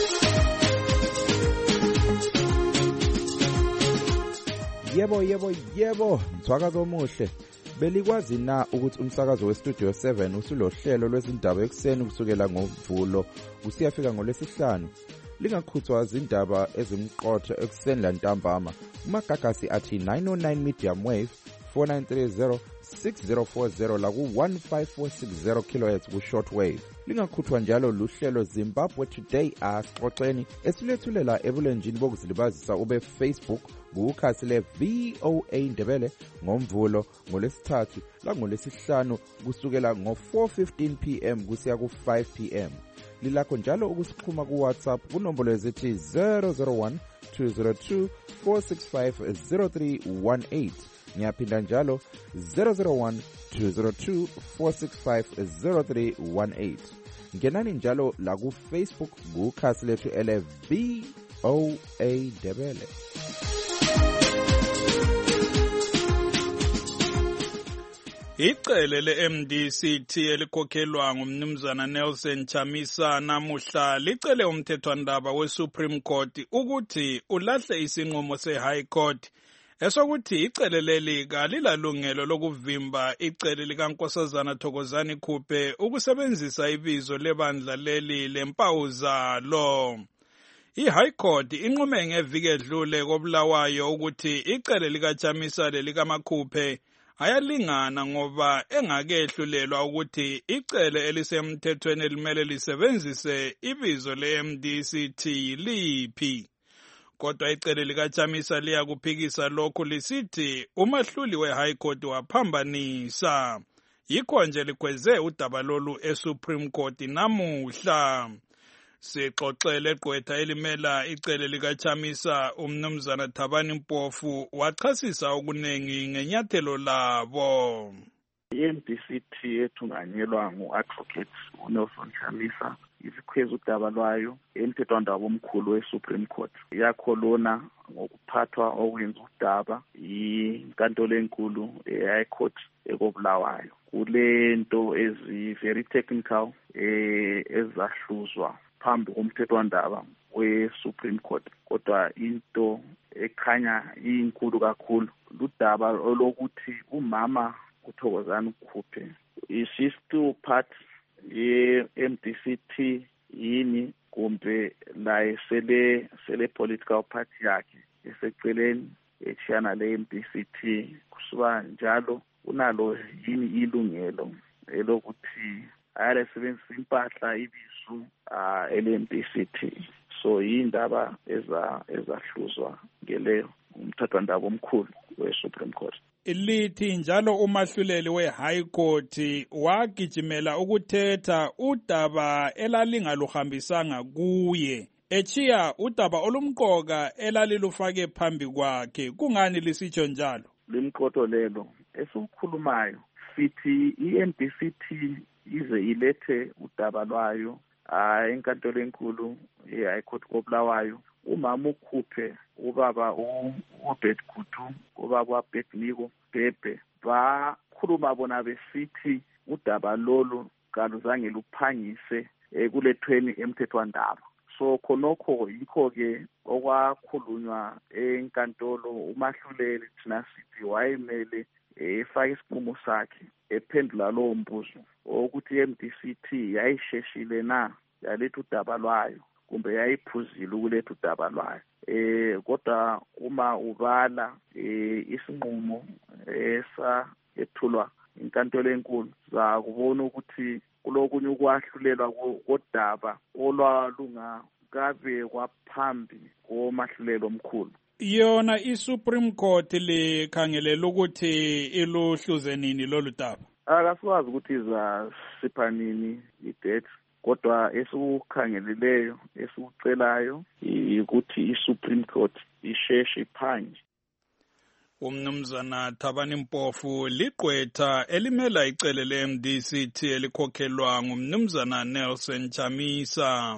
Yebo, mthwakazi omuhle. Belikwazi na ukuthi umsakazo weStudio 7 usulohlelo lwezindaba ekseni kusukela ngoMvulo usiyafika ngoLwesihlanu? Lingakhuthwa izindaba ezimqotho ekseni lantambama. Umagagasi athi 909 medium wave 4930 6040 la ku-15460 kHz ku-short wave. Lingakhuthwa njalo luhlelo Zimbabwe Today asixoxeni esilethulela ebulenjini bokuzilibazisa ube Facebook kukhasi le-VOA Ndebele ngoMvulo, ngoLwesithathu langolwesihlanu kusukela ngo-4:15 PM kusiya ku-5 PM. Lilakho njalo ukusixhuma kuWhatsApp kunombolo ezithi 001 202 465 0318. Ngiyaphinda njalo 001 202 465 0318. Ngenani njalo la ku Facebook kukhasi lethu ele-VOA Ndebele. Icele le-MDCT elikhokhelwa ngumnumzana Nelson Chamisa namuhla licele umthethwandaba we-Supreme Court ukuthi ulahle isinqumo se-High Court esokuthi icele leli kalilalungelo lokuvimba icele likaNkosazana Thokozani Khuphe ukusebenzisa ibizo lebandla leli lempawu zalo. I-High Court inqume ngeviki edlule koBulawayo ukuthi icele likaChamisa lelikaMakhuphe ayalingana ngoba engakehlulelwa ukuthi icele elisemthethweni elimele lisebenzise ibizo le-MDCT liphi. Kodwa icele likaChamisa liyakuphikisa lokhu lisithi umahluli we-High Court waphambanisa. Yikho nje likhweze udaba lolu eSupreme Court namuhla. Sixoxele gqwetha elimela icele likaChamisa umnumzana Thabani Mpofu wachasisa okunengi ngenyathelo labo. I-MDCT ethunganyelwa ngu-Advocate uNelson Chamisa isikhweza udaba lwayo emthethwandaba omkhulu we-Supreme Court. Yakholona ngokuphathwa okwenza udaba inkantolo enkulu e-High Court ekoBulawayo. Kulento ezi-very technical ezahluzwa phambi komthethwandaba we-Supreme Court. Kodwa into ekhanya inkulu kakhulu ludaba olokuthi umama uThokozani Khuphe is she still part ye-MDCT yini kumbe la sele political party yakhe eseceleni echana le-MDCT usuka njalo unalo yini ilungelo elokuthi ayasebenzisa impahla ibisu ele-MDCT. So yindaba ezahluzwa ngeleyo umthathwandaba omkhulu we-Supreme Court. Lithi njalo umahluleli we-High Court wagijimela ukuthetha udaba elalingaluhambisanga kuye, echiya udaba olumqoka elalilufake phambi kwakhe. Kungani lisitsho njalo? Limqoto lelo esikukhulumayo sithi i-MDCT ize ilethe udaba lwayo enkantolo enkulu ye-High Court koBulawayo. Umama ukhuphe ubaba uBeth Kutu, ubaba uBeth Niko Bhebhe, bakhuluma bona besithi udaba lolu kaluzange luphangise kulethweni emthethwandaba. So khonokho yikho-ke okwakhulunywa enkantolo. Umahluleli thina sithi wayemele efake isinqumo sakhe ephendula lowo mbuzo ukuthi i-MDCT yayisheshile na yaletha udaba lwayo kumbe yayiphuzile ukuletha udaba lwayo. Kodwa uma ubala isinqumo ethulwa inkantolo enkulu zakubona ukuthi kulokunye ukwahlulelwa kodaba olwalungakabe kwaphambi komahlulelo omkhulu. Yona i-Supreme Court likhangelela ukuthi iluhluze nini lolu daba? Akasikwazi ukuthi izasipha nini i-date, kodwa esikukhangeleleyo esikucelayo ukuthi i-Supreme Court isheshe iphanje. Umnumzana Thabani Mpofu ligqwetha elimela icele le-MDCT elikhokhelwa ngumnumzana Nelson Chamisa.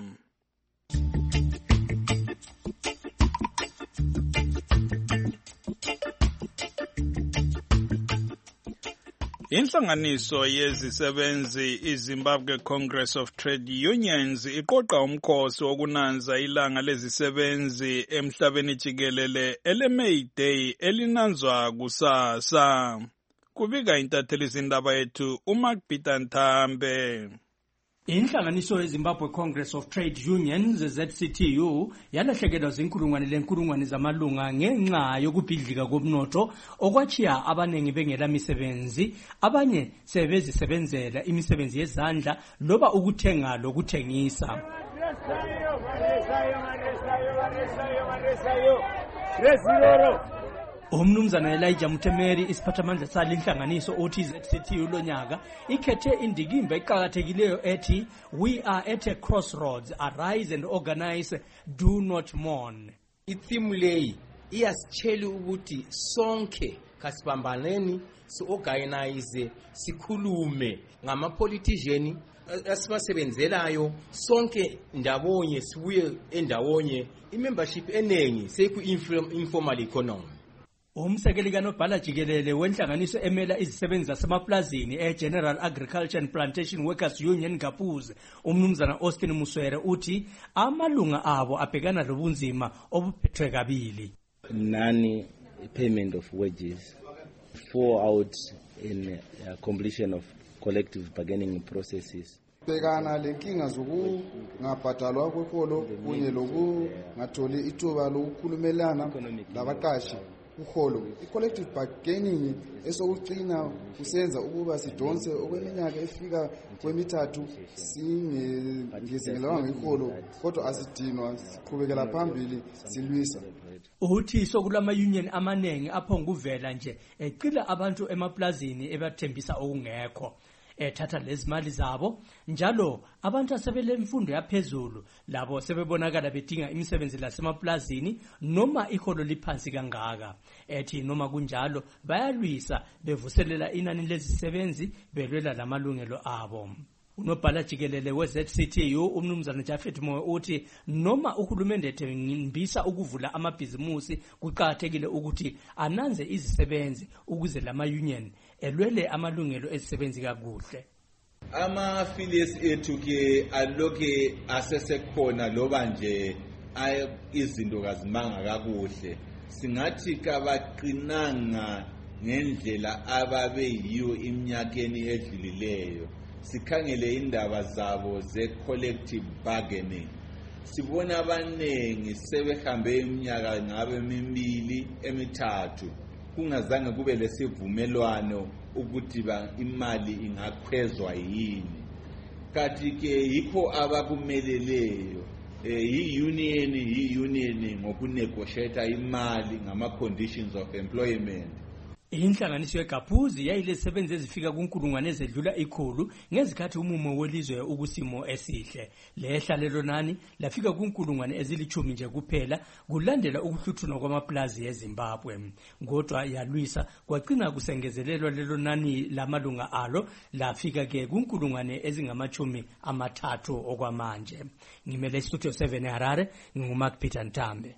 Inhlanganiso yezisebenzi iZimbabwe Congress of Trade Unions iqoqa umkhosi wokunanza ilanga lezisebenzi emhlabeni jikelele ele-May Day elinanzwa kusasa. Kubika intathelizindaba yethu uMark Bitanthambe. Inhlanganiso yeZimbabwe Congress of Trade Unions ZCTU yalahlekelwa zinkulungwane zamalunga ngenxa yokubhidlika komnotho okwachiya abanengi bengela misebenzi, abanye sebezisebenzela imisebenzi yezandla loba ukuthenga lokuthengisa. Umnumzana Elijah Mutemeri isiphathamandla sale inhlanganiso othi ZCTU lonyaka ikhethe indikimba eqhakathekileyo ethi "We are at a crossroads, arise and organize, do not mourn." Ithimu leyi iyasitshela ukuthi sonke kasibambaneni si-organize sikhulume ngama-politician asibasebenzelayo sonke ndawonye sibuye endawonye i-membership enengi seku-informal economy. Umsekeli kanobhala jikelele wenhlanganiso emela izisebenzi zasemaplazini General Agriculture and Plantation Workers Union Gapuze, umnumzana Austin Muswere uthi amalunga abo abhekana lobunzima obuphethwe kabili. Non-payment of wages, fallout in completion of collective bargaining processes. Bhekana lenkinga zokungabhadalwa kweholo kunye lokungatholi ithuba lokukhulumelana labaqashi uholo. I-collective bargaining esokucina kusenza ukuba sidonse okweminyaka efika kwemithathu singezingelwanga iholo, kodwa asidinwa siqhubekela phambili silwisa. Uthi sokulama union amanengi aphonguvela nje ecila abantu emaplazini ebathembisa okungekho. Ethatha lezimali zabo njalo abantu asebele mfundo yaphezulu labo sebebonakala bedinga imisebenzi lasemaplazini noma iholo liphansi kangaka. Ethi noma kunjalo bayalwisa bevuselela inani lezisebenzi belwela lamalungelo abo. Unobhala jikelele we-ZCTU umnumzana Jafet Moyo uthi noma uhulumende ethembisa ukuvula amabhizimusi kuqakathekile ukuthi ananze izisebenzi ukuze lama union elwele amalungelo ezisebenzi kakuhle. Ama-affiliates ethu ke aloke asesekhona loba nje izinto kazimanga kakuhle, singathi kabaqinanga ngendlela ababe yiyo iminyakeni edlulileyo. Sikhangele indaba zabo ze-collective bargaining, sibona abanengi sebehambe iminyaka ngabe emibili emithathu kungazange kube lesivumelwano ukuthi imali ingakhwezwa yini. Kathi ke yikho abakumeleleyo i-union ngokunegotiate imali ngama-conditions of employment. Inhlanganiso yeGaphuzi yayilezisebenzi ezifika kunkulungwane ezedlula 100 ngezikhathi umumo welizwe ukusimo esihle. Lehlalelo nani lafika kunkulungwane ezili10 nje kuphela kulandela ukuhluthunwa kwamaplazi eZimbabwe. Kodwa yalwisa kwagcina kusengezelelwa lelo nani lamalunga alo lafika ke kunkulungwane ezingama-30 okwamanje. Ngimele Studio 7 eHarare, nginguMark Peter Ntambe.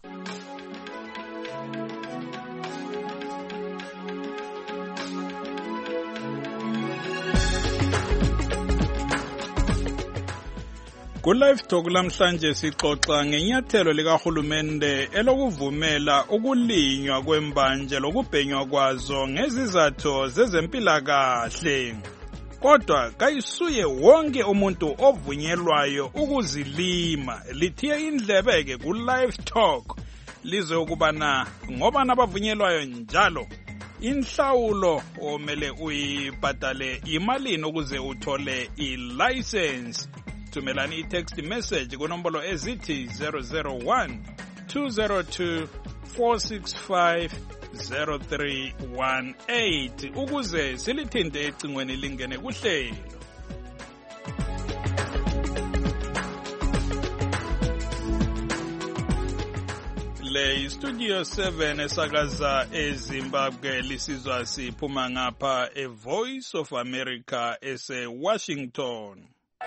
Ku-Live Talk lamhlanje sixoxa ngenyathelo likahulumende elokuvumela ukulinywa kwembanje lokubhenywa kwazo ngezizathu zezempilakahle. Kodwa kayisuye wonke umuntu ovunyelwayo ukuzilima. Lithiye indlebeke ku-Live Talk lizwe ukubana ngoba nabavunyelwayo njalo inhlawulo omele uyibhadale imalini ukuze uthole i-license. Thumelani i-text message kunombolo ezithi 001 202 465 0318 ukuze silithinte ecingweni lingene kuhlelo. Le Studio 7 esakaza eZimbabwe lisizwa siphuma ngapha eVoice of America ese-Washington.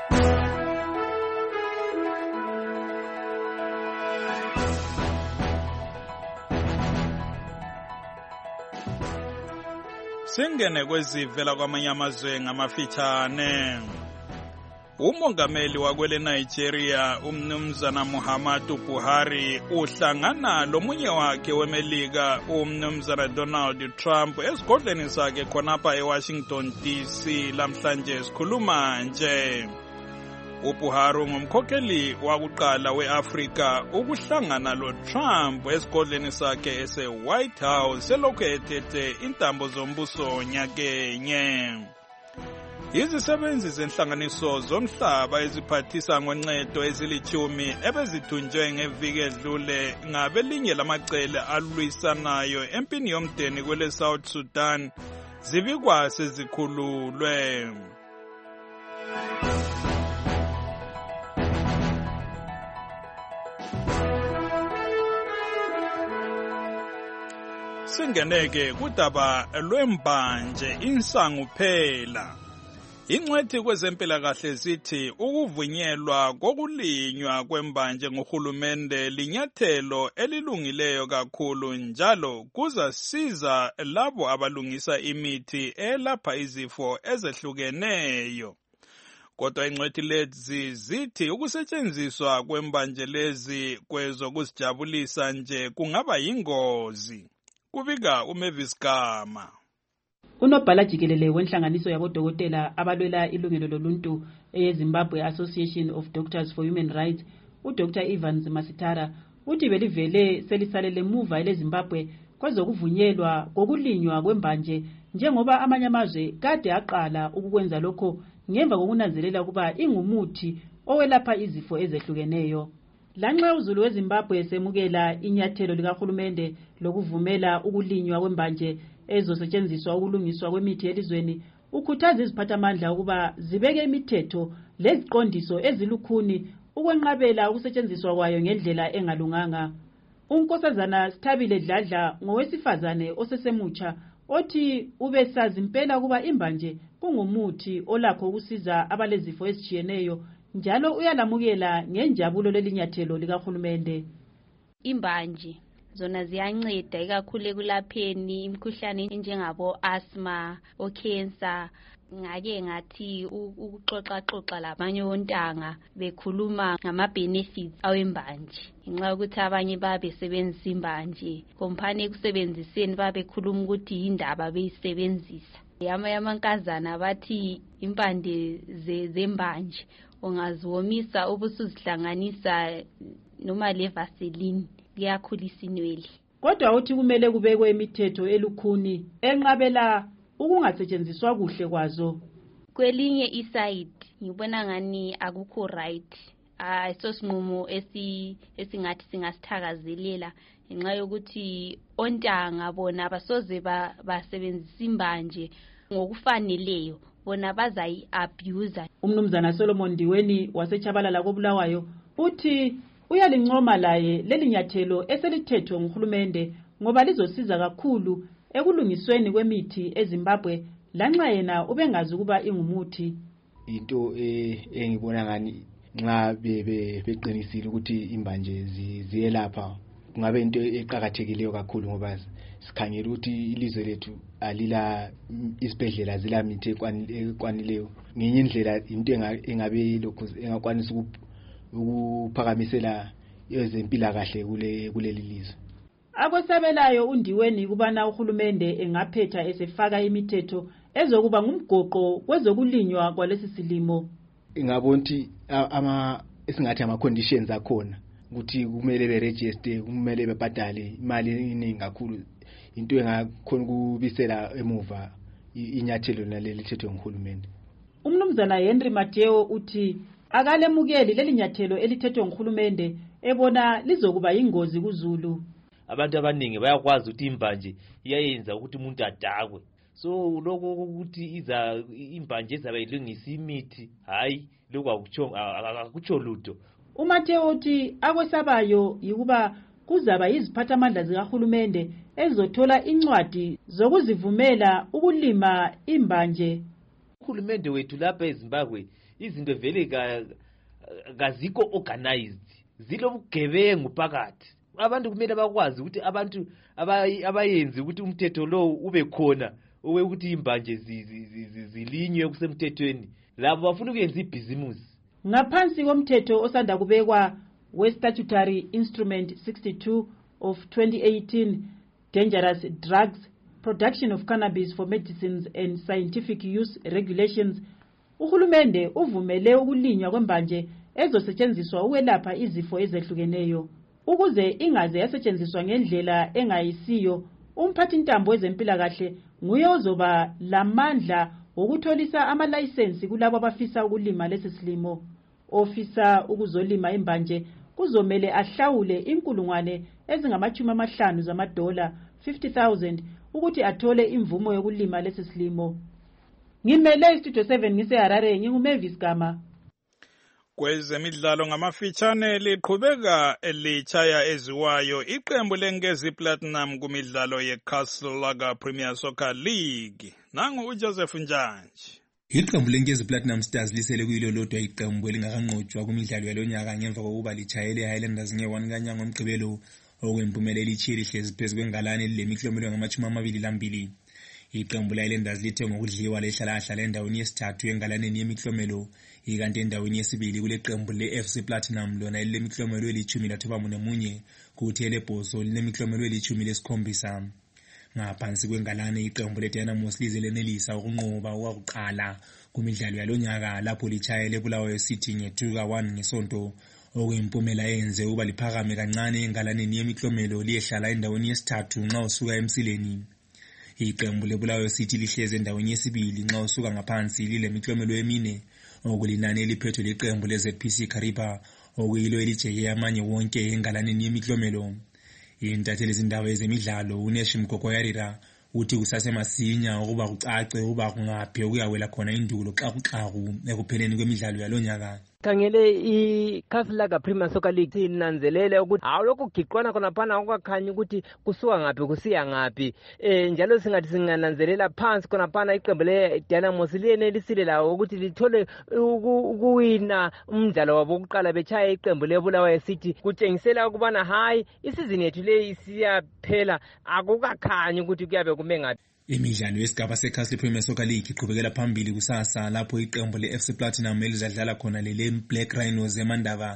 Singene kwezivela kwamanye amazwe ngamafitshane. Umongameli wakwele Nigeria umnumzana Muhammadu Buhari uhlangana lomunye wakhe wemelika umnumzana Donald Trump esigodleni sakhe khonapha eWashington DC lamhlanje sikhuluma nje. uBuhari ngumkhokheli wakuqala weAfrika ukuhlangana loTrump esigodleni sakhe ese-White House selokhu ethethe intambo zombuso nyakenye. Izisebenzi zenhlanganiso zomhlaba eziphathisa ngoncedo ezili10 ebezithunjwe ngeviki edlule ngabelinye lamacele alwisanayo empini yomdeni kwele South Sudan zibikwa sezikhululwe. Singeneke kudaba lwembanje insangu phela. Ingcwethi kwezempilakahle zithi ukuvunyelwa kokulinywa kwembanje ngohulumende linyathelo elilungileyo kakhulu njalo kuzasiza labo abalungisa imithi elapha izifo ezehlukeneyo. Kodwa ingcwethi lezi zithi ukusetshenziswa kwembanje lezi kwezokuzijabulisa nje kungaba yingozi. Kubika uMavis Gama. Unobhala jikelele wenhlanganiso yabodokotela abalwela ilungelo loluntu eZimbabwe Association of Doctors for Human Rights, uDr. Evans Masitara, uthi belivele selisalele emuva eleZimbabwe kwezokuvunyelwa kokulinywa kwembanje njengoba amanye amazwe kade aqala ukukwenza lokho ngemva kokunanzelela ukuba ingumuthi owelapha izifo ezehlukeneyo. Lanxa uZulu weZimbabwe semukela inyathelo likahulumende lokuvumela ukulinywa kwembanje ezosetshenziswa ukulungiswa kwemithi elizweni, ukhuthaza iziphathamandla ukuba zibeke imithetho leziqondiso ezilukhuni ukwenqabela ukusetshenziswa kwayo ngendlela engalunganga. Unkosazana Sithabile Dladla ngowesifazane osesemutsha othi ubesazi impela kuba imbanje kungumuthi olakho ukusiza abalezifo ezijiyeneyo njalo uyalamukela ngenjabulo lelinyathelo likahulumende. Imbanje zona ziyanceda ikakhulu ekulapheni imikhuhlane enjengabo asthma, cancer. Ngake ngathi ukuxoxa labanye ontanga bekhuluma ngama benefits awembanje. Ngenxa yokuthi abanye babesebenzisa imbanje, komphane kusebenziseni babekhuluma ukuthi indaba beyisebenzisa. Amankazana bathi impande zembanje ungaziwomisa ubusuzihlanganisa noma le Vaseline kuyakhulisa inwele. kodwa uthi kumele kubekwe imithetho elukhuni enqabela ukungasetshenziswa kuhle kwazo. Kwelinye iside ngibona ngani akukho right. Ayisosinqumo esingathi singasithakazelela ngenxa yokuthi ontanga bona basoze basebenzisa imbanje ngokufaneleyo, bona bazayi-abuse. Umnumzana Solomon Ndiweni waseChabalala koBulawayo uthi uyalincoma laye leli nyathelo eselithethwe nguhulumende ngoba lizosiza kakhulu ekulungisweni kwemithi eZimbabwe lanxa yena ubengazi ukuba ingumuthi. Into engibona ngani nxa beqinisile ukuthi imbanje ziyelapha kungabe into eqhakathekileyo kakhulu ngoba sikhangela ukuthi ilizwe lethu alila isibhedlela zila mithi ekwanileyo. Ngenye indlela into engabe lokho engakwanisa ukuphakamisela ezempilakahle kuleli lizwe. Akwesabelayo uNdiweni kubana uhulumende engaphetha esefaka imithetho ezokuba ngumgoqo kwezokulinywa kwalesi silimo. Ngabona ukuthi esingathi ama-conditions akhona ukuthi kumele beregister, kumele bebhadale imali eningi kakhulu, into engakhona ukubisela emuva inyathelo naleli thethwe nguhulumende. Umnumzana Henry Mateo uthi akalemukeli leli nyathelo elithethwe nguhulumende ebona lizokuba ingozi kuZulu. Abantu abaningi bayakwazi ukuthi imbanje iyayenza ukuthi umuntu adakwe. So lokho ukuthi imbanje ezabe ilungisa imithi, hayi lokho akutsho lutho. uMateo uthi akwesabayo yikuba kuzaba iziphathamandla zikahulumende ezothola incwadi zokuzivumela ukulima imbanje. Uhulumende wethu lapha eZimbabwe izinto vele kazikho organized, zilobugebengu phakathi. Abantu kumele bakwazi ukuthi abantu abayenzi ukuthi umthetho lo ube khona ukuthi imbanje zilinywe kusemthethweni, labo bafuna ukuyenza ibhizimusi. Ngaphansi komthetho osanda kubekwa we-Statutory Instrument 62 of 2018, Dangerous Drugs, Production of Cannabis for Medicines and Scientific Use Regulations, uhulumende uvumele ukulinywa kwembanje ezosetshenziswa ukwelapha izifo ezehlukeneyo. Ukuze ingaze yasetshenziswa ngendlela engayisiyo, umphathintambo wezempilakahle nguye ozoba lamandla okutholisa amalayisensi kulabo abafisa ukulima lesi silimo. Ofisa ukuzolima imbanje kuzomele ahlawule inkulungwane ezingama-50 zamadola, 50,000, ukuthi athole imvumo yokulima lesi silimo. Ngimele iStudio 7 ngiseHarare, nginguMavis Gama. Kwezemidlalo ngamafitshane liqhubeka lichaya eziwayo iqembu leNkezi Platinum kumidlalo yeCastle Lager Premier Soccer League. Nangu uJoseph Njanji. Iqembu leNkezi Platinum Stars lisele kuyilo lodwa iqembu elingakanqotshwa kumidlalo yalonyaka ngemva kokuba lichayele Highlanders nge-1 kaNyanga ngoMgqibelo okwempumelelo elithi lihlezi phezu kwengalane lemiklomelo ngama-22. Iqembu leHighlanders lithe ngokudliwa lehlala endaweni yesithathu engalaneni yemiklomelo, ikanti endaweni yesibili kule qembu le-FC Platinum lona elilemiklomelo eli-11 kuthi elebhoso linemiklomelo eli-17. Ngaphansi kwengalane iqembu leDynamos lize lenelisa ukunqoba okwakuqala kumidlalo yalonyaka lapho lichayele eBulawayo City nge-2-1 ngesonto, okuyimpumela yenze ukuba liphakame kancane engalaneni yemiklomelo liyehlala endaweni yesithathu nxa usuka emsileni. Iqembu leBulawayo City lihleze endaweni yesibili nxa usuka ngaphansi lilemiklomelo emine, okulinani eliphethwe liqembu leZPC Kariba okuyilo elijeke amanye wonke engalaneni yemiklomelo. Intatheli izindaba ezemidlalo uNeshi Mgogoyarira uthi kusasemasinya ukuba kucace ukuba kungaphi okuyawela khona indulo xakuxaku ekupheleni kwemidlalo yalonyaka. Khangele iCastle Lager Premier Soccer League sinanzelele ukuthi awulokhu giqwana khona phana okwakhanya ukuthi kusuka ngaphi kusiya ngaphi, njalo singathi singananzelela phansi khona phana iqembu leDynamos liyenelisile lawo ukuthi lithole ukuwina umdlalo wabo wokuqala bechaya iqembu leBulawayo City, kutshengisela ukubana hayi isizini yethu le isiyaphela, akukakhanyi ukuthi kuyabe kume ngaphi. Imidlalo yesigaba seCastle Premier Soccer League iqhubekela phambili kusasa lapho iqembu leFC Platinum elizadlala khona lele Black Rhinos eMandava.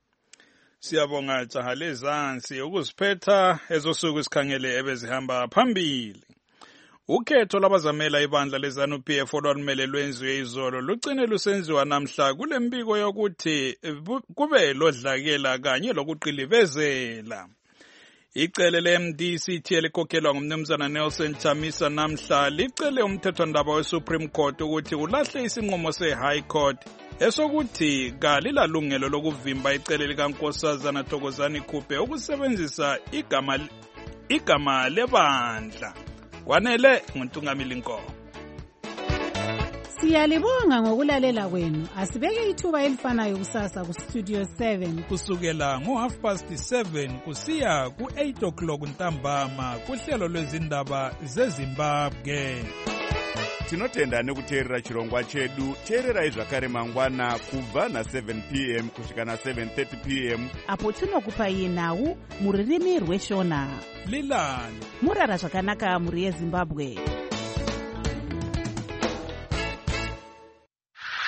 Siyabonga jaha lezansi ukuziphetha ezosuku isikhangele ebezihamba phambili. Ukhetho labazamela ibandla leZANU-PF olwalimele lwenziwe izolo lugcine lusenziwa namhla kule mbiko yokuthi kube lodlakela kanye lokuqilivezela. Icele le-MDC elikhokhelwa ngumnumzana Nelson Chamisa namhla licele umthethwandaba we-Supreme Court ukuthi ulahle isinqumo se-High Court esokuthi kalilalungelo lokuvimba icele likaNkosazana Thokozani Khuphe ukusebenzisa igama lebandla. Kwanele nguNtungamili Nkomo. Siyalibonga ngokulalela kwenu. Asibeke ithuba elifanayo kusasa ku Studio 7 kusukela ngo7:30 kusiya ku8:00 ntambama kuhlelo lwezindaba zeZimbabwe. Tinotenda nekuteerera chirongwa chedu. Teererai zvakare mangwana kubva na7 p.m. kusvika na7:30 p.m. apo tinokupai nhau mururimi rweshona. Lilani murara zvakanaka muri yeZimbabwe.